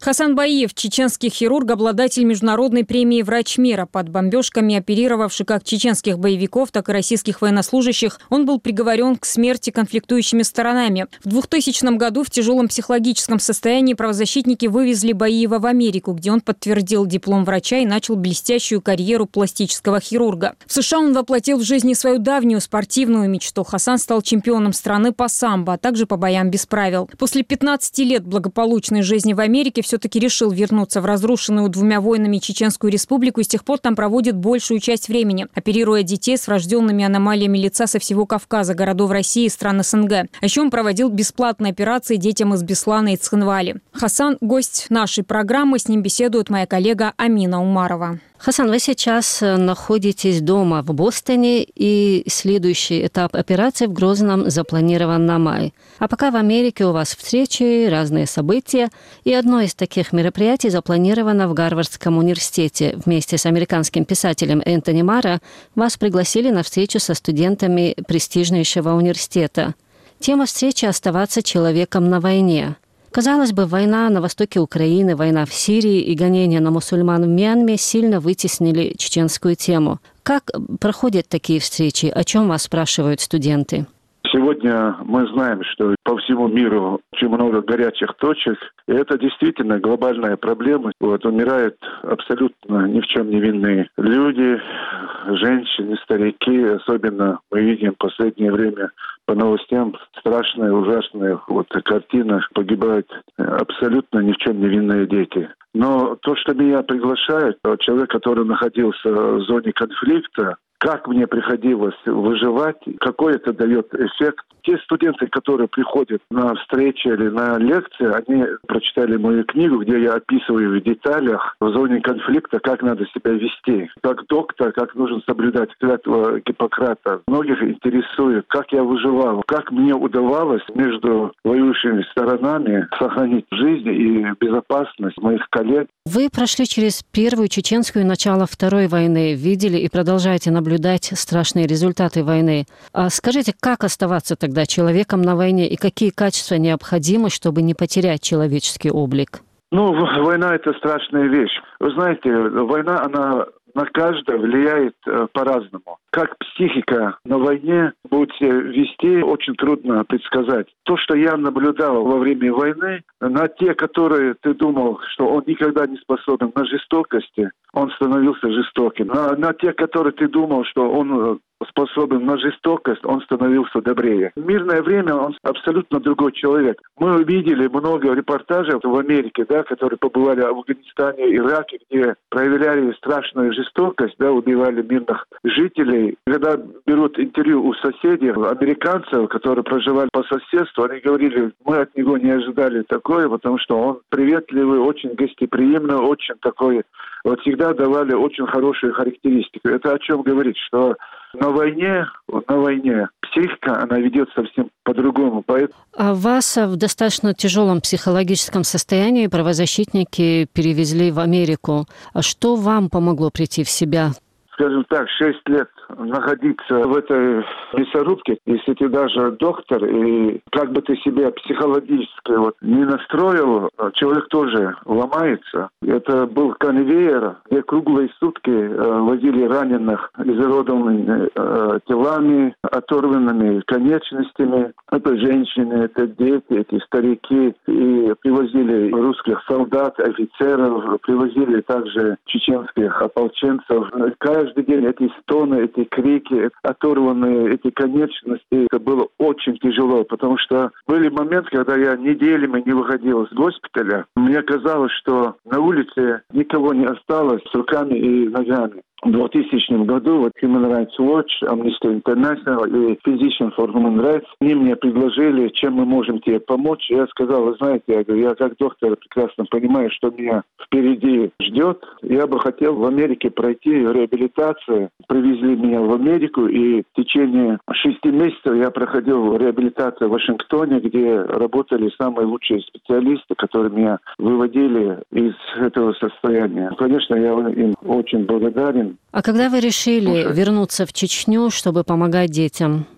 Хасан Баиев, чеченский хирург, обладатель международной премии «Врач мира». Под бомбежками оперировавший как чеченских боевиков, так и российских военнослужащих, он был приговорен к смерти конфликтующими сторонами. В двухтысячном году в тяжелом психологическом состоянии правозащитники вывезли Баиева в Америку, где он подтвердил диплом врача и начал блестящую карьеру пластического хирурга. В США он воплотил в жизни свою давнюю спортивную мечту. Хасан стал чемпионом страны по самбо, а также по боям без правил. После пятнадцати лет благополучной жизни в Америке все-таки решил вернуться в разрушенную двумя войнами Чеченскую республику и с тех пор там проводит большую часть времени, оперируя детей с врожденными аномалиями лица со всего Кавказа, городов России и стран СНГ. А еще он проводил бесплатные операции детям из Беслана и Цхинвали. Хасан – гость нашей программы. С ним беседует моя коллега Амина Умарова. Хасан, вы сейчас находитесь дома в Бостоне, и следующий этап операции в Грозном запланирован на май. А пока в Америке у вас встречи, разные события, и одно из таких мероприятий запланировано в Гарвардском университете. Вместе с американским писателем Энтони Марро вас пригласили на встречу со студентами престижнейшего университета. Тема встречи – «Оставаться человеком на войне». Казалось бы, война на востоке Украины, война в Сирии и гонения на мусульман в Мьянме сильно вытеснили чеченскую тему. Как проходят такие встречи? О чем вас спрашивают студенты? Сегодня мы знаем, что по всему миру очень много горячих точек, и это действительно глобальная проблема. Вот, умирают абсолютно ни в чем не винные люди, женщины, старики. Особенно мы видим в последнее время по новостям страшная, ужасная вот картина. Погибают абсолютно ни в чем не винные дети. Но то, что меня приглашают, человек, который находился в зоне конфликта, как мне приходилось выживать, какой это дает эффект. Те студенты, которые приходят на встречи или на лекции, они прочитали мою книгу, где я описываю в деталях в зоне конфликта, как надо себя вести. Как доктор, как нужно соблюдать клятву Гиппократа. Многих интересует, как я выживал, как мне удавалось между воюющими сторонами сохранить жизнь и безопасность моих коллег. Вы прошли через первую чеченскую и начало второй войны, видели и продолжаете наблюдать страшные результаты войны. А скажите, как оставаться тогда человеком на войне и какие качества необходимы, чтобы не потерять человеческий облик? Ну, война – это страшная вещь. Вы знаете, война, она на каждого влияет э, по-разному. Как психика на войне будет себя вести, очень трудно предсказать. То, что я наблюдал во время войны, на те, которые ты думал, что он никогда не способен на жестокости, он становился жестоким. На, на те, которые ты думал, что он способен на жестокость, он становился добрее. В мирное время он абсолютно другой человек. Мы увидели много репортажей в Америке, да, которые побывали в Афганистане, Ираке, где проявляли страшную жестокость, да, убивали мирных жителей. Когда берут интервью у соседей, американцев, которые проживали по соседству, они говорили, мы от него не ожидали такое, потому что он приветливый, очень гостеприимный, очень такой, вот всегда давали очень хорошие характеристики. Это о чем говорит, что на войне, на войне психика, она ведет совсем по-другому. Поэтому... А вас в достаточно тяжелом психологическом состоянии правозащитники перевезли в Америку. А что вам помогло прийти в себя? Скажем так, шесть лет находиться в этой мясорубке, если ты даже доктор, и как бы ты себя психологически вот не настроил, человек тоже ломается. Это был конвейер, где круглые сутки э, возили раненых изуродованными э, телами, оторванными конечностями. Это женщины, это дети, эти старики. И привозили русских солдат, офицеров, привозили также чеченских ополченцев. Каждый день эти стоны, эти крики, оторванные эти конечности, это было очень тяжело, потому что были моменты, когда я неделями не выходил из госпиталя. Мне казалось, что на улице никого не осталось с руками и ногами. В двухтысячном году вот Human Rights Watch, Amnesty International и Physicians for Human Rights, они мне предложили, чем мы можем тебе помочь. Я сказал, вы знаете, я, говорю, я как доктор прекрасно понимаю, что меня впереди ждет. Я бы хотел в Америке пройти реабилитацию. Привезли меня в Америку, и в течение шести месяцев я проходил реабилитацию в Вашингтоне, где работали самые лучшие специалисты, которые меня выводили из этого состояния. Конечно, я им очень благодарен. А когда вы решили вернуться в Чечню, чтобы помогать детям?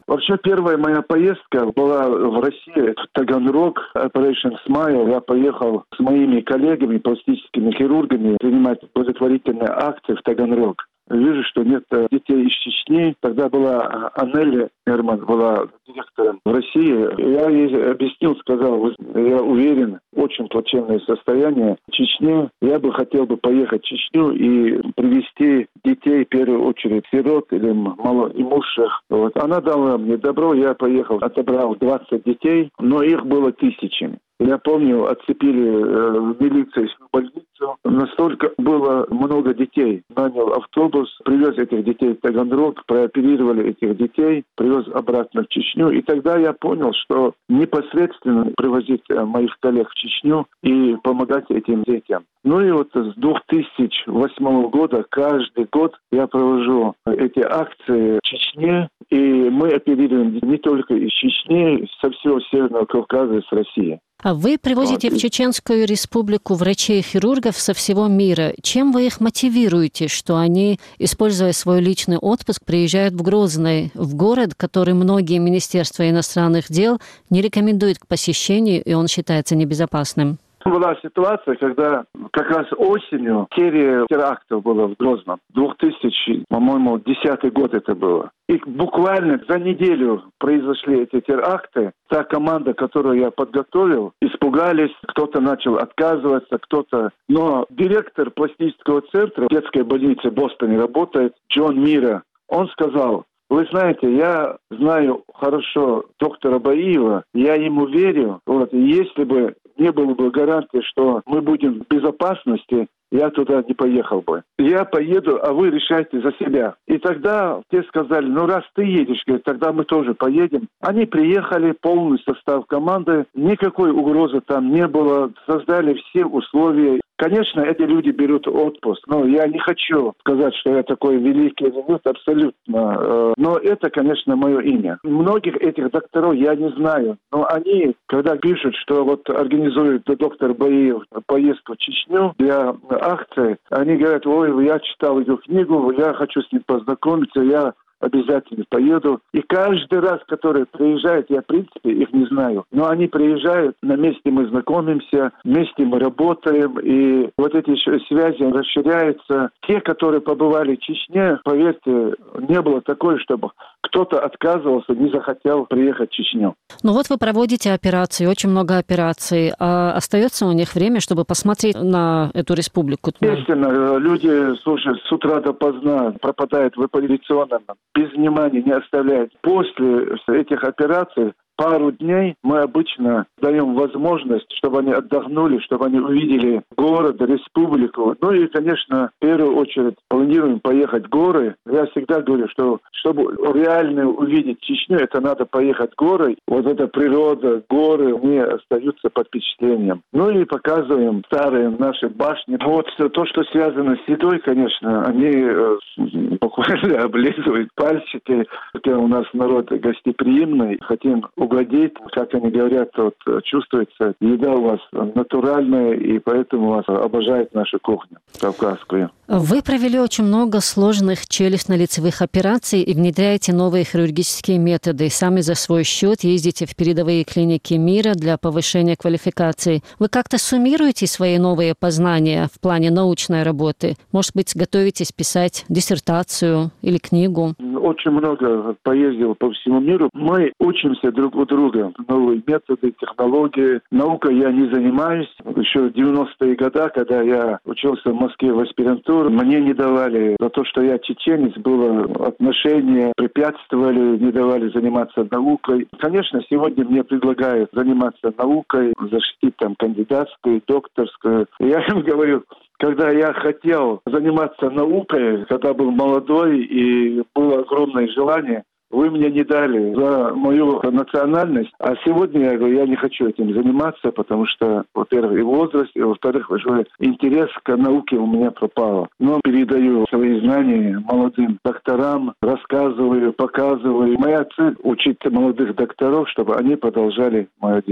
Вообще, первая моя поездка была в России, в Таганрог, Operation Smile. Я поехал с моими коллегами, пластическими хирургами, принимать благотворительные акции в Таганрог. Вижу, что нет детей из Чечни. Тогда была Аннели Эрман, была директором в России. Я ей объяснил, сказал, я уверен, очень плачевное состояние в Чечне. Я бы хотел бы поехать в Чечню и привезти детей, в первую очередь, сирот или малоимущих. Вот. Она дала мне добро, я поехал, отобрал двадцать детей, но их было тысячами. Я помню, отцепили э, милицейскую больницу. Настолько было много детей. Нанял автобус, привез этих детей в Таганрог, прооперировали этих детей, привез обратно в Чечню. И тогда я понял, что непосредственно привозить моих коллег в Чечню и помогать этим детям. Ну и вот с две тысячи восьмого года каждый год я провожу эти акции в Чечне. И мы оперируем не только из Чечни, со всего Северного Кавказа и с России. А вы привозите в Чеченскую республику врачей и хирургов со всего мира. Чем вы их мотивируете, что они, используя свой личный отпуск, приезжают в Грозный, в город, который многие министерства иностранных дел не рекомендуют к посещению, и он считается небезопасным? Была ситуация, когда как раз осенью серия терактов была в Грозном. две тысячи, по-моему, десятый год это было. И буквально за неделю произошли эти теракты. Та команда, которую я подготовил, испугались, кто-то начал отказываться, кто-то... Но директор пластического центра детской больницы в Бостоне работает, Джон Мира, он сказал: вы знаете, я знаю хорошо доктора Баиева, я ему верю. Вот, и если бы не было бы гарантии, что мы будем в безопасности, я туда не поехал бы. Я поеду, а вы решайте за себя. И тогда те сказали, ну раз ты едешь, говорит, тогда мы тоже поедем. Они приехали, полный состав команды, никакой угрозы там не было, создали все условия. Конечно, эти люди берут отпуск, но я не хочу сказать, что я такой великий, нет, абсолютно. Но это, конечно, мое имя. Многих этих докторов я не знаю, но они, когда пишут, что вот организует доктор Баиев поездку в Чечню для акции, они говорят, ой, я читал эту книгу, я хочу с ним познакомиться, я обязательно поеду. И каждый раз, который приезжает, я, в принципе, их не знаю, но они приезжают, на месте мы знакомимся, вместе мы работаем, и вот эти связи расширяются. Те, которые побывали в Чечне, поверьте, не было такое, чтобы кто-то отказывался, не захотел приехать в Чечню. Ну вот вы проводите операции, очень много операций. А остается у них время, чтобы посмотреть на эту республику? Естественно, люди, слушай, с утра до поздна пропадают в операционном, без внимания не оставляют. После этих операций пару дней мы обычно даем возможность, чтобы они отдохнули, чтобы они увидели город, республику. Ну и, конечно, в первую очередь планируем поехать в горы. Я всегда говорю, что чтобы реально увидеть Чечню, это надо поехать в горы. Вот эта природа, горы мне остаются под впечатлением. Ну и показываем старые наши башни. Вот то, что связано с едой, конечно, они э, буквально облизывают пальчики. Хотя у нас народ гостеприимный, хотим угодить, как они говорят, вот, чувствуется, еда у вас натуральная, и поэтому вас обожает наша кухня кавказскую. Вы провели очень много сложных челюстно-лицевых операций и внедряете новые хирургические методы. Сами за свой счет ездите в передовые клиники мира для повышения квалификации. Вы как-то суммируете свои новые познания в плане научной работы? Может быть, готовитесь писать диссертацию или книгу? Очень много поездил по всему миру. Мы учимся друг у друга. Новые методы, технологии. Наукой я не занимаюсь. Еще в девяностые годы, когда я учился в Москве в аспирантуре, мне не давали за то, что я чеченец, было отношения, препятствовали, не давали заниматься наукой. Конечно, сегодня мне предлагают заниматься наукой, защитить там кандидатскую, докторскую. Я им говорю, когда я хотел заниматься наукой, когда был молодой и было огромное желание, вы мне не дали за мою национальность. А сегодня я говорю, я не хочу этим заниматься, потому что, во-первых, и возраст, и, во-вторых, уже интерес к науке у меня пропал. Но передаю свои знания молодым докторам, рассказываю, показываю. Моя цель — учить молодых докторов, чтобы они продолжали мое дело.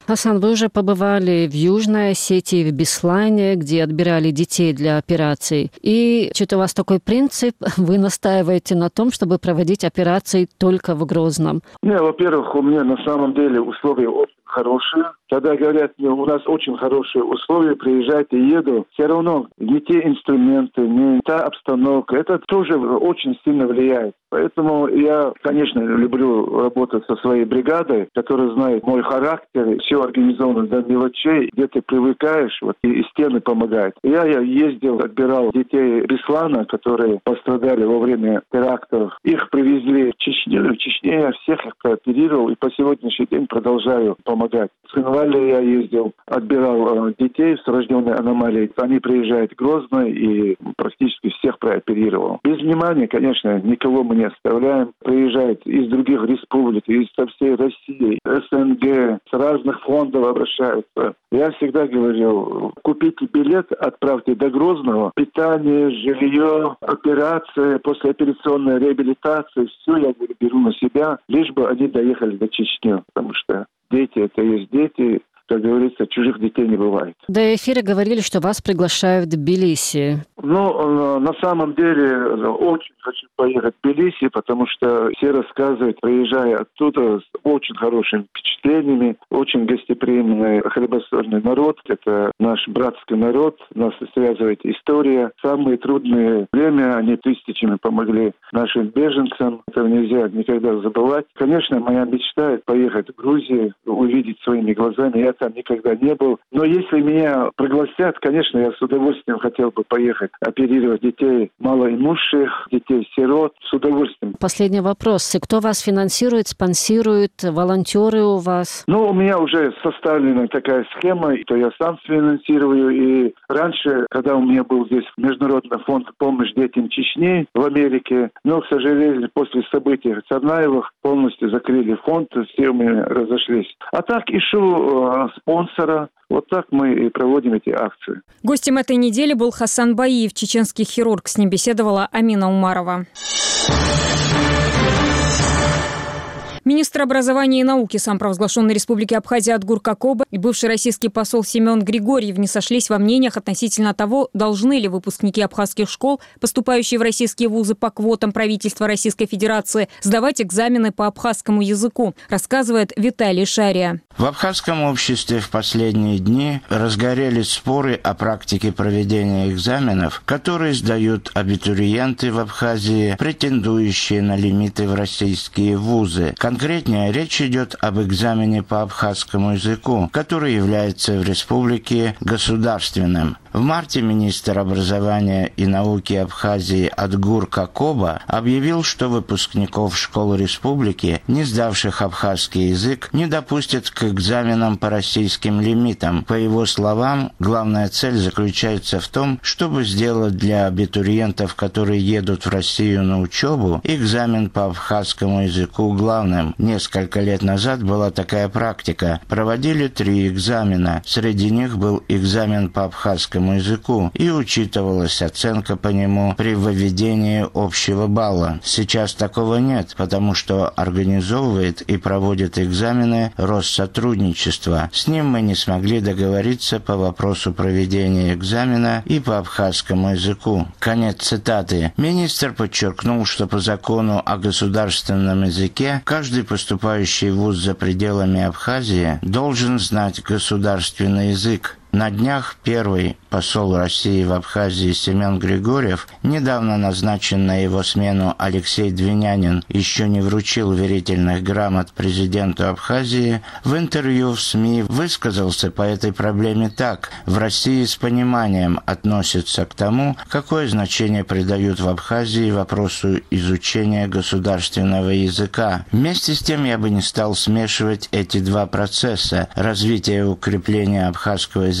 Хасан, вы уже побывали в Южной Осетии, в Беслане, где отбирали детей для операций. И что-то у вас такой принцип, вы настаиваете на том, чтобы проводить операции только в Грозном. Не, во-первых, у меня на самом деле условия очень хорошие. Когда говорят, у нас очень хорошие условия, приезжайте, еду, все равно не те инструменты, не та обстановка. Это тоже очень сильно влияет. Поэтому я, конечно, люблю работать со своей бригадой, которая знает мой характер, все организовано до мелочей, где ты привыкаешь, вот, и стены помогают. Я, я ездил, отбирал детей Беслана, которые пострадали во время терактов. Их привезли в Чечню, в Чечне я всех их прооперировал, и по сегодняшний день продолжаю помогать. В Цхинвале я ездил, отбирал детей с рожденной аномалией. Они приезжают в Грозно и практически всех прооперировал. Без внимания, конечно, никого мы не оставляем. Приезжают из других республик, из со всей России, СНГ, с разных фондов обращаются. Я всегда говорил, купите билет, отправьте до Грозного. Питание, жилье, операция, послеоперационная реабилитация, все я беру на себя, лишь бы они доехали до Чечни, потому что дети — это есть дети. Как говорится, чужих детей не бывает. До эфира говорили, что вас приглашают в Тбилиси. Ну, на самом деле, очень хочу поехать в Тбилиси, потому что все рассказывают, приезжая оттуда, с очень хорошими впечатлениями, очень гостеприимный, хлебосольный народ. Это наш братский народ, нас связывает история. Самые трудные время они тысячами помогли нашим беженцам. Это нельзя никогда забывать. Конечно, моя мечта — поехать в Грузию, увидеть своими глазами. Я там никогда не был. Но если меня пригласят, конечно, я с удовольствием хотел бы поехать оперировать детей малоимущих, детей-сирот. С удовольствием. Последний вопрос. Кто вас финансирует, спонсирует? Волонтеры у вас? Ну, у меня уже составлена такая схема, то я сам финансирую. И раньше, когда у меня был здесь Международный фонд «Помощь детям Чечни» в Америке, но, к сожалению, после событий в Царнаевых полностью закрыли фонд, все мы разошлись. А так ищу спонсора. Вот так мы и проводим эти акции. Гостем этой недели был Хасан Баиев, чеченский хирург. С ним беседовала Амина Умарова. Министр образования и науки самопровозглашенной Республики Абхазия Адгур Какоба и бывший российский посол Семен Григорьев не сошлись во мнениях относительно того, должны ли выпускники абхазских школ, поступающие в российские вузы по квотам правительства Российской Федерации, сдавать экзамены по абхазскому языку, рассказывает Виталий Шария. В абхазском обществе в последние дни разгорелись споры о практике проведения экзаменов, которые сдают абитуриенты в Абхазии, претендующие на лимиты в российские вузы. Конкретнее речь идет об экзамене по абхазскому языку, который является в республике государственным. В марте министр образования и науки Абхазии Адгур Какоба объявил, что выпускников школ республики, не сдавших абхазский язык, не допустят к экзаменам по российским лимитам. По его словам, главная цель заключается в том, чтобы сделать для абитуриентов, которые едут в Россию на учебу, экзамен по абхазскому языку главным. Несколько лет назад была такая практика. Проводили три экзамена. Среди них был экзамен по абхазскому языку, и учитывалась оценка по нему при выведении общего балла. Сейчас такого нет, потому что организовывает и проводит экзамены Россотрудничество. С ним мы не смогли договориться по вопросу проведения экзамена и по абхазскому языку. Конец цитаты. Министр подчеркнул, что по закону о государственном языке каждый поступающий в вуз за пределами Абхазии должен знать государственный язык. На днях первый посол России в Абхазии Семен Григорьев, недавно назначен на его смену Алексей Двинянин, еще не вручил верительных грамот президенту Абхазии, в интервью в СМИ высказался по этой проблеме так: в России с пониманием относятся к тому, какое значение придают в Абхазии вопросу изучения государственного языка. Вместе с тем я бы не стал смешивать эти два процесса – развитие и укрепление абхазского языка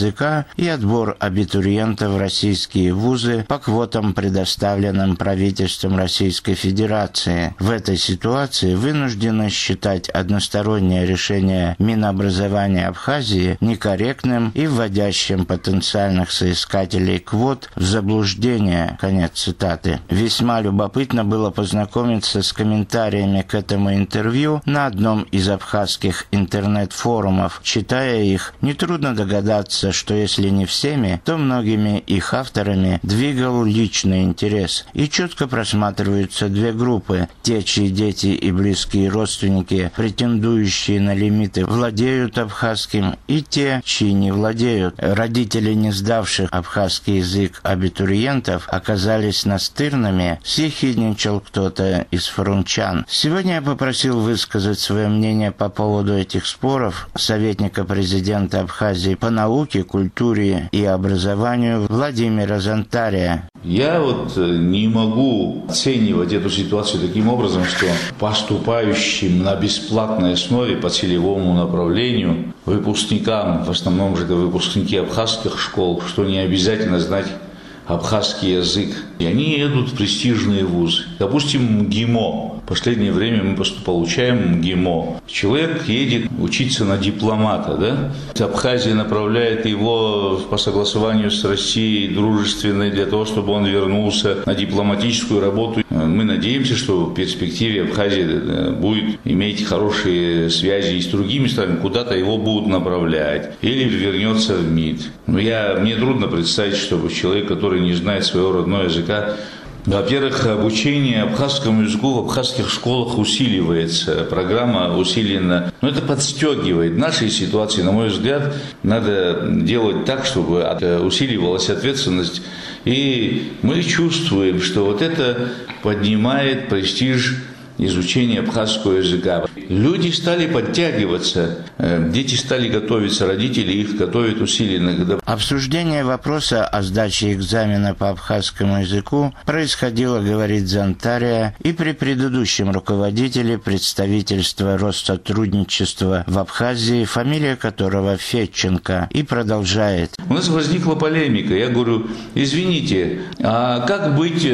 языка и отбор абитуриентов в российские вузы по квотам, предоставленным правительством Российской Федерации. В этой ситуации вынуждены считать одностороннее решение Минобразования Абхазии некорректным и вводящим потенциальных соискателей квот в заблуждение. Конец цитаты. Весьма любопытно было познакомиться с комментариями к этому интервью на одном из абхазских интернет-форумов. Читая их, нетрудно догадаться, что если не всеми, то многими их авторами двигал личный интерес. И четко просматриваются две группы. Те, чьи дети и близкие родственники, претендующие на лимиты, владеют абхазским, и те, чьи не владеют. Родители не сдавших абхазский язык абитуриентов оказались настырными, съехидничал кто-то из форумчан. Сегодня я попросил высказать свое мнение по поводу этих споров советника президента Абхазии по науке, культуре и образованию Владимира Зантария. Я вот не могу оценивать эту ситуацию таким образом, что поступающим на бесплатной основе по целевому направлению выпускникам, в основном же это выпускники абхазских школ, что не обязательно знать абхазский язык. И они едут в престижные вузы. Допустим, МГИМО. В последнее время мы просто получаем МГИМО. Человек едет учиться на дипломата, да? Абхазия направляет его по согласованию с Россией дружественной для того, чтобы он вернулся на дипломатическую работу. Мы надеемся, что в перспективе Абхазия будет иметь хорошие связи и с другими странами. Куда-то его будут направлять. Или вернется в МИД. Но я, мне трудно представить, чтобы человек, который не знает своего родного языка. Во-первых, обучение абхазскому языку в абхазских школах усиливается, программа усилена. Но это подстегивает. В нашей ситуации, на мой взгляд, надо делать так, чтобы усиливалась ответственность. И мы чувствуем, что вот это поднимает престиж изучения абхазского языка. Люди стали подтягиваться, дети стали готовиться, родители их готовят усиленно. Обсуждение вопроса о сдаче экзамена по абхазскому языку происходило, говорит Зантария, и при предыдущем руководителе представительства Россотрудничества в Абхазии, фамилия которого Федченко, и продолжает. У нас возникла полемика. Я говорю, извините, а как быть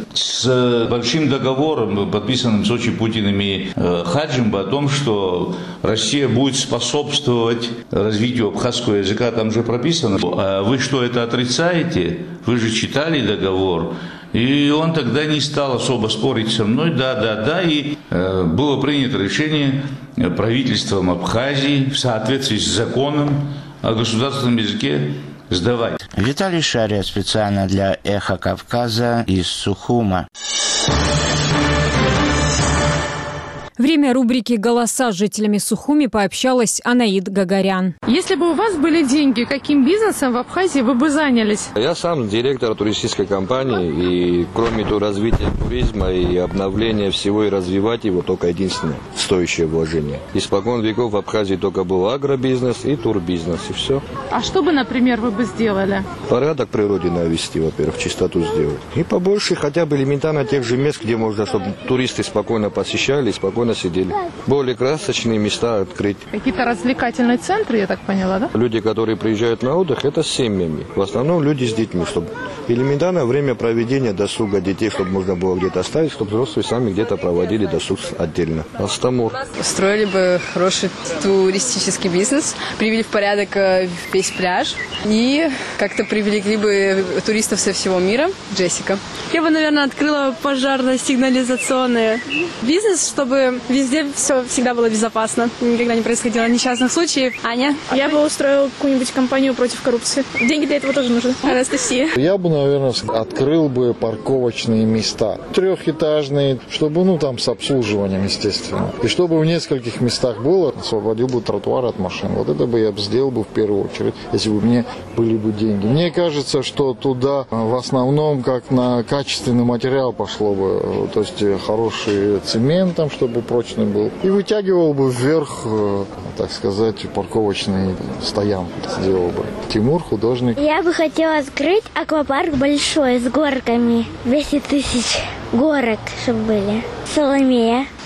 с большим договором, подписанным с Сочи Путиным и э, Хаджимба, о том, что Россия будет способствовать развитию абхазского языка, там же прописано. А вы что, это отрицаете? Вы же читали договор. И он тогда не стал особо спорить со мной. Да, да, да. И э, было принято решение правительством Абхазии в соответствии с законом о государственном языке сдавать. Виталий Шария специально для «Эхо Кавказа» из Сухума. Время рубрики «Голоса» с жителями Сухуми пообщалась Анаид Гагарян. Если бы у вас были деньги, каким бизнесом в Абхазии вы бы занялись? Я сам директор туристической компании, и кроме того, развития туризма и обновления всего и развивать его только единственное стоящее вложение. Испокон веков в Абхазии только был агробизнес и турбизнес, и все. А что бы, например, вы бы сделали? Порядок в природе навести, во-первых, чистоту сделать. И побольше хотя бы элементарно тех же мест, где можно, чтобы туристы спокойно посещали, спокойно сидели. Более красочные места открыть. Какие-то развлекательные центры, я так поняла, да? Люди, которые приезжают на отдых, это с семьями. В основном люди с детьми, чтобы элементарно время проведения досуга детей, чтобы можно было где-то оставить, чтобы взрослые сами где-то проводили досуг отдельно. Астамур. Устроили бы хороший туристический бизнес, привели в порядок весь пляж и как-то привлекли бы туристов со всего мира. Джессика. Я бы, наверное, открыла пожарно-сигнализационный бизнес, чтобы везде все всегда было безопасно. Никогда не происходило несчастных случаев. Аня? Я бы устроила какую-нибудь кампанию против коррупции. Деньги для этого тоже нужны. Анастасия? Я бы, наверное, открыл бы парковочные места. Трехэтажные, чтобы, ну, там с обслуживанием, естественно. И чтобы в нескольких местах было, освободил бы тротуар от машин. Вот это бы я бы сделал бы в первую очередь, если бы у меня были бы деньги. Мне кажется, что туда в основном как на качественный материал пошло бы. То есть хороший цемент там, чтобы прочный был. И вытягивал бы вверх, так сказать, парковочный стоянку сделал бы. Тимур, художник. Я бы хотела открыть аквапарк большой с горками. двести тысяч горок, чтобы были. Соломея.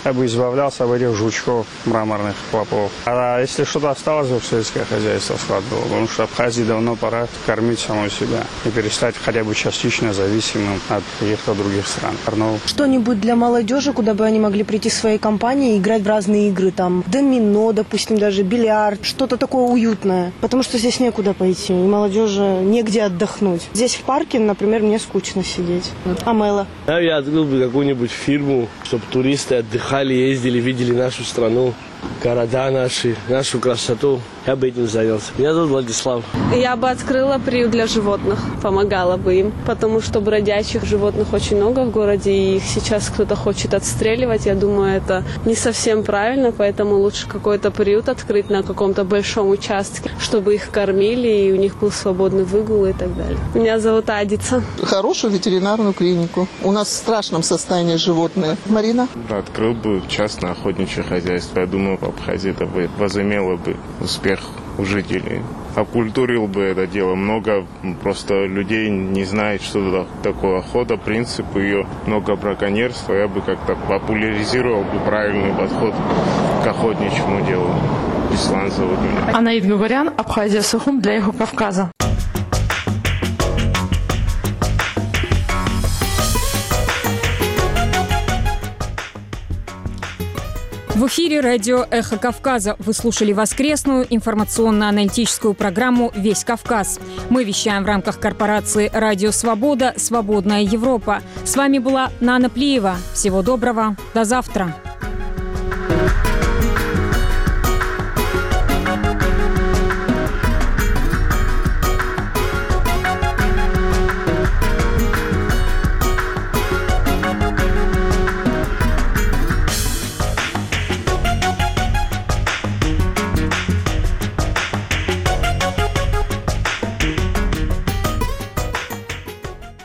я бы избавлялся от этих жучков, мраморных клопов. А если что-то осталось, в сельское хозяйство складывал. Потому что Абхазии давно пора кормить саму себя и перестать хотя бы частично зависимым от каких-то других стран. Арнол. Что-нибудь для молодежи, куда бы они могли прийти в своей компании и играть в разные игры, там домино, допустим, даже бильярд, что-то такое уютное. Потому что здесь некуда пойти, и молодежи негде отдохнуть. Здесь в парке, например, мне скучно сидеть. Амела. Да, я открыл бы какую-нибудь фирму, чтобы туристы отдыхали, ездили, видели нашу страну, города наши, нашу красоту. Я бы этим занялся. Меня зовут Владислав. Я бы открыла приют для животных, помогала бы им, потому что бродячих животных очень много в городе, и их сейчас кто-то хочет отстреливать. Я думаю, это не совсем правильно, поэтому лучше какой-то приют открыть на каком-то большом участке, чтобы их кормили, и у них был свободный выгул и так далее. Меня зовут Адица. Хорошую ветеринарную клинику. У нас в страшном состоянии животные. Марина? Открыл бы частное охотничье хозяйство. Я думаю, в Абхазии это бы возымело бы успех у жителей. Окультурил бы это дело. Много просто людей не знает, что такое охота, принцип ее, много браконьерства. Я бы как-то популяризировал бы правильный подход к охотничьему делу. Беслан зовут меня. Анаид Гугарян, Абхазия, Сухум для Эхо Кавказа. В эфире радио «Эхо Кавказа». Вы слушали воскресную информационно-аналитическую программу «Весь Кавказ». Мы вещаем в рамках корпорации «Радио Свобода. Свободная Европа». С вами была Нана Плиева. Всего доброго. До завтра.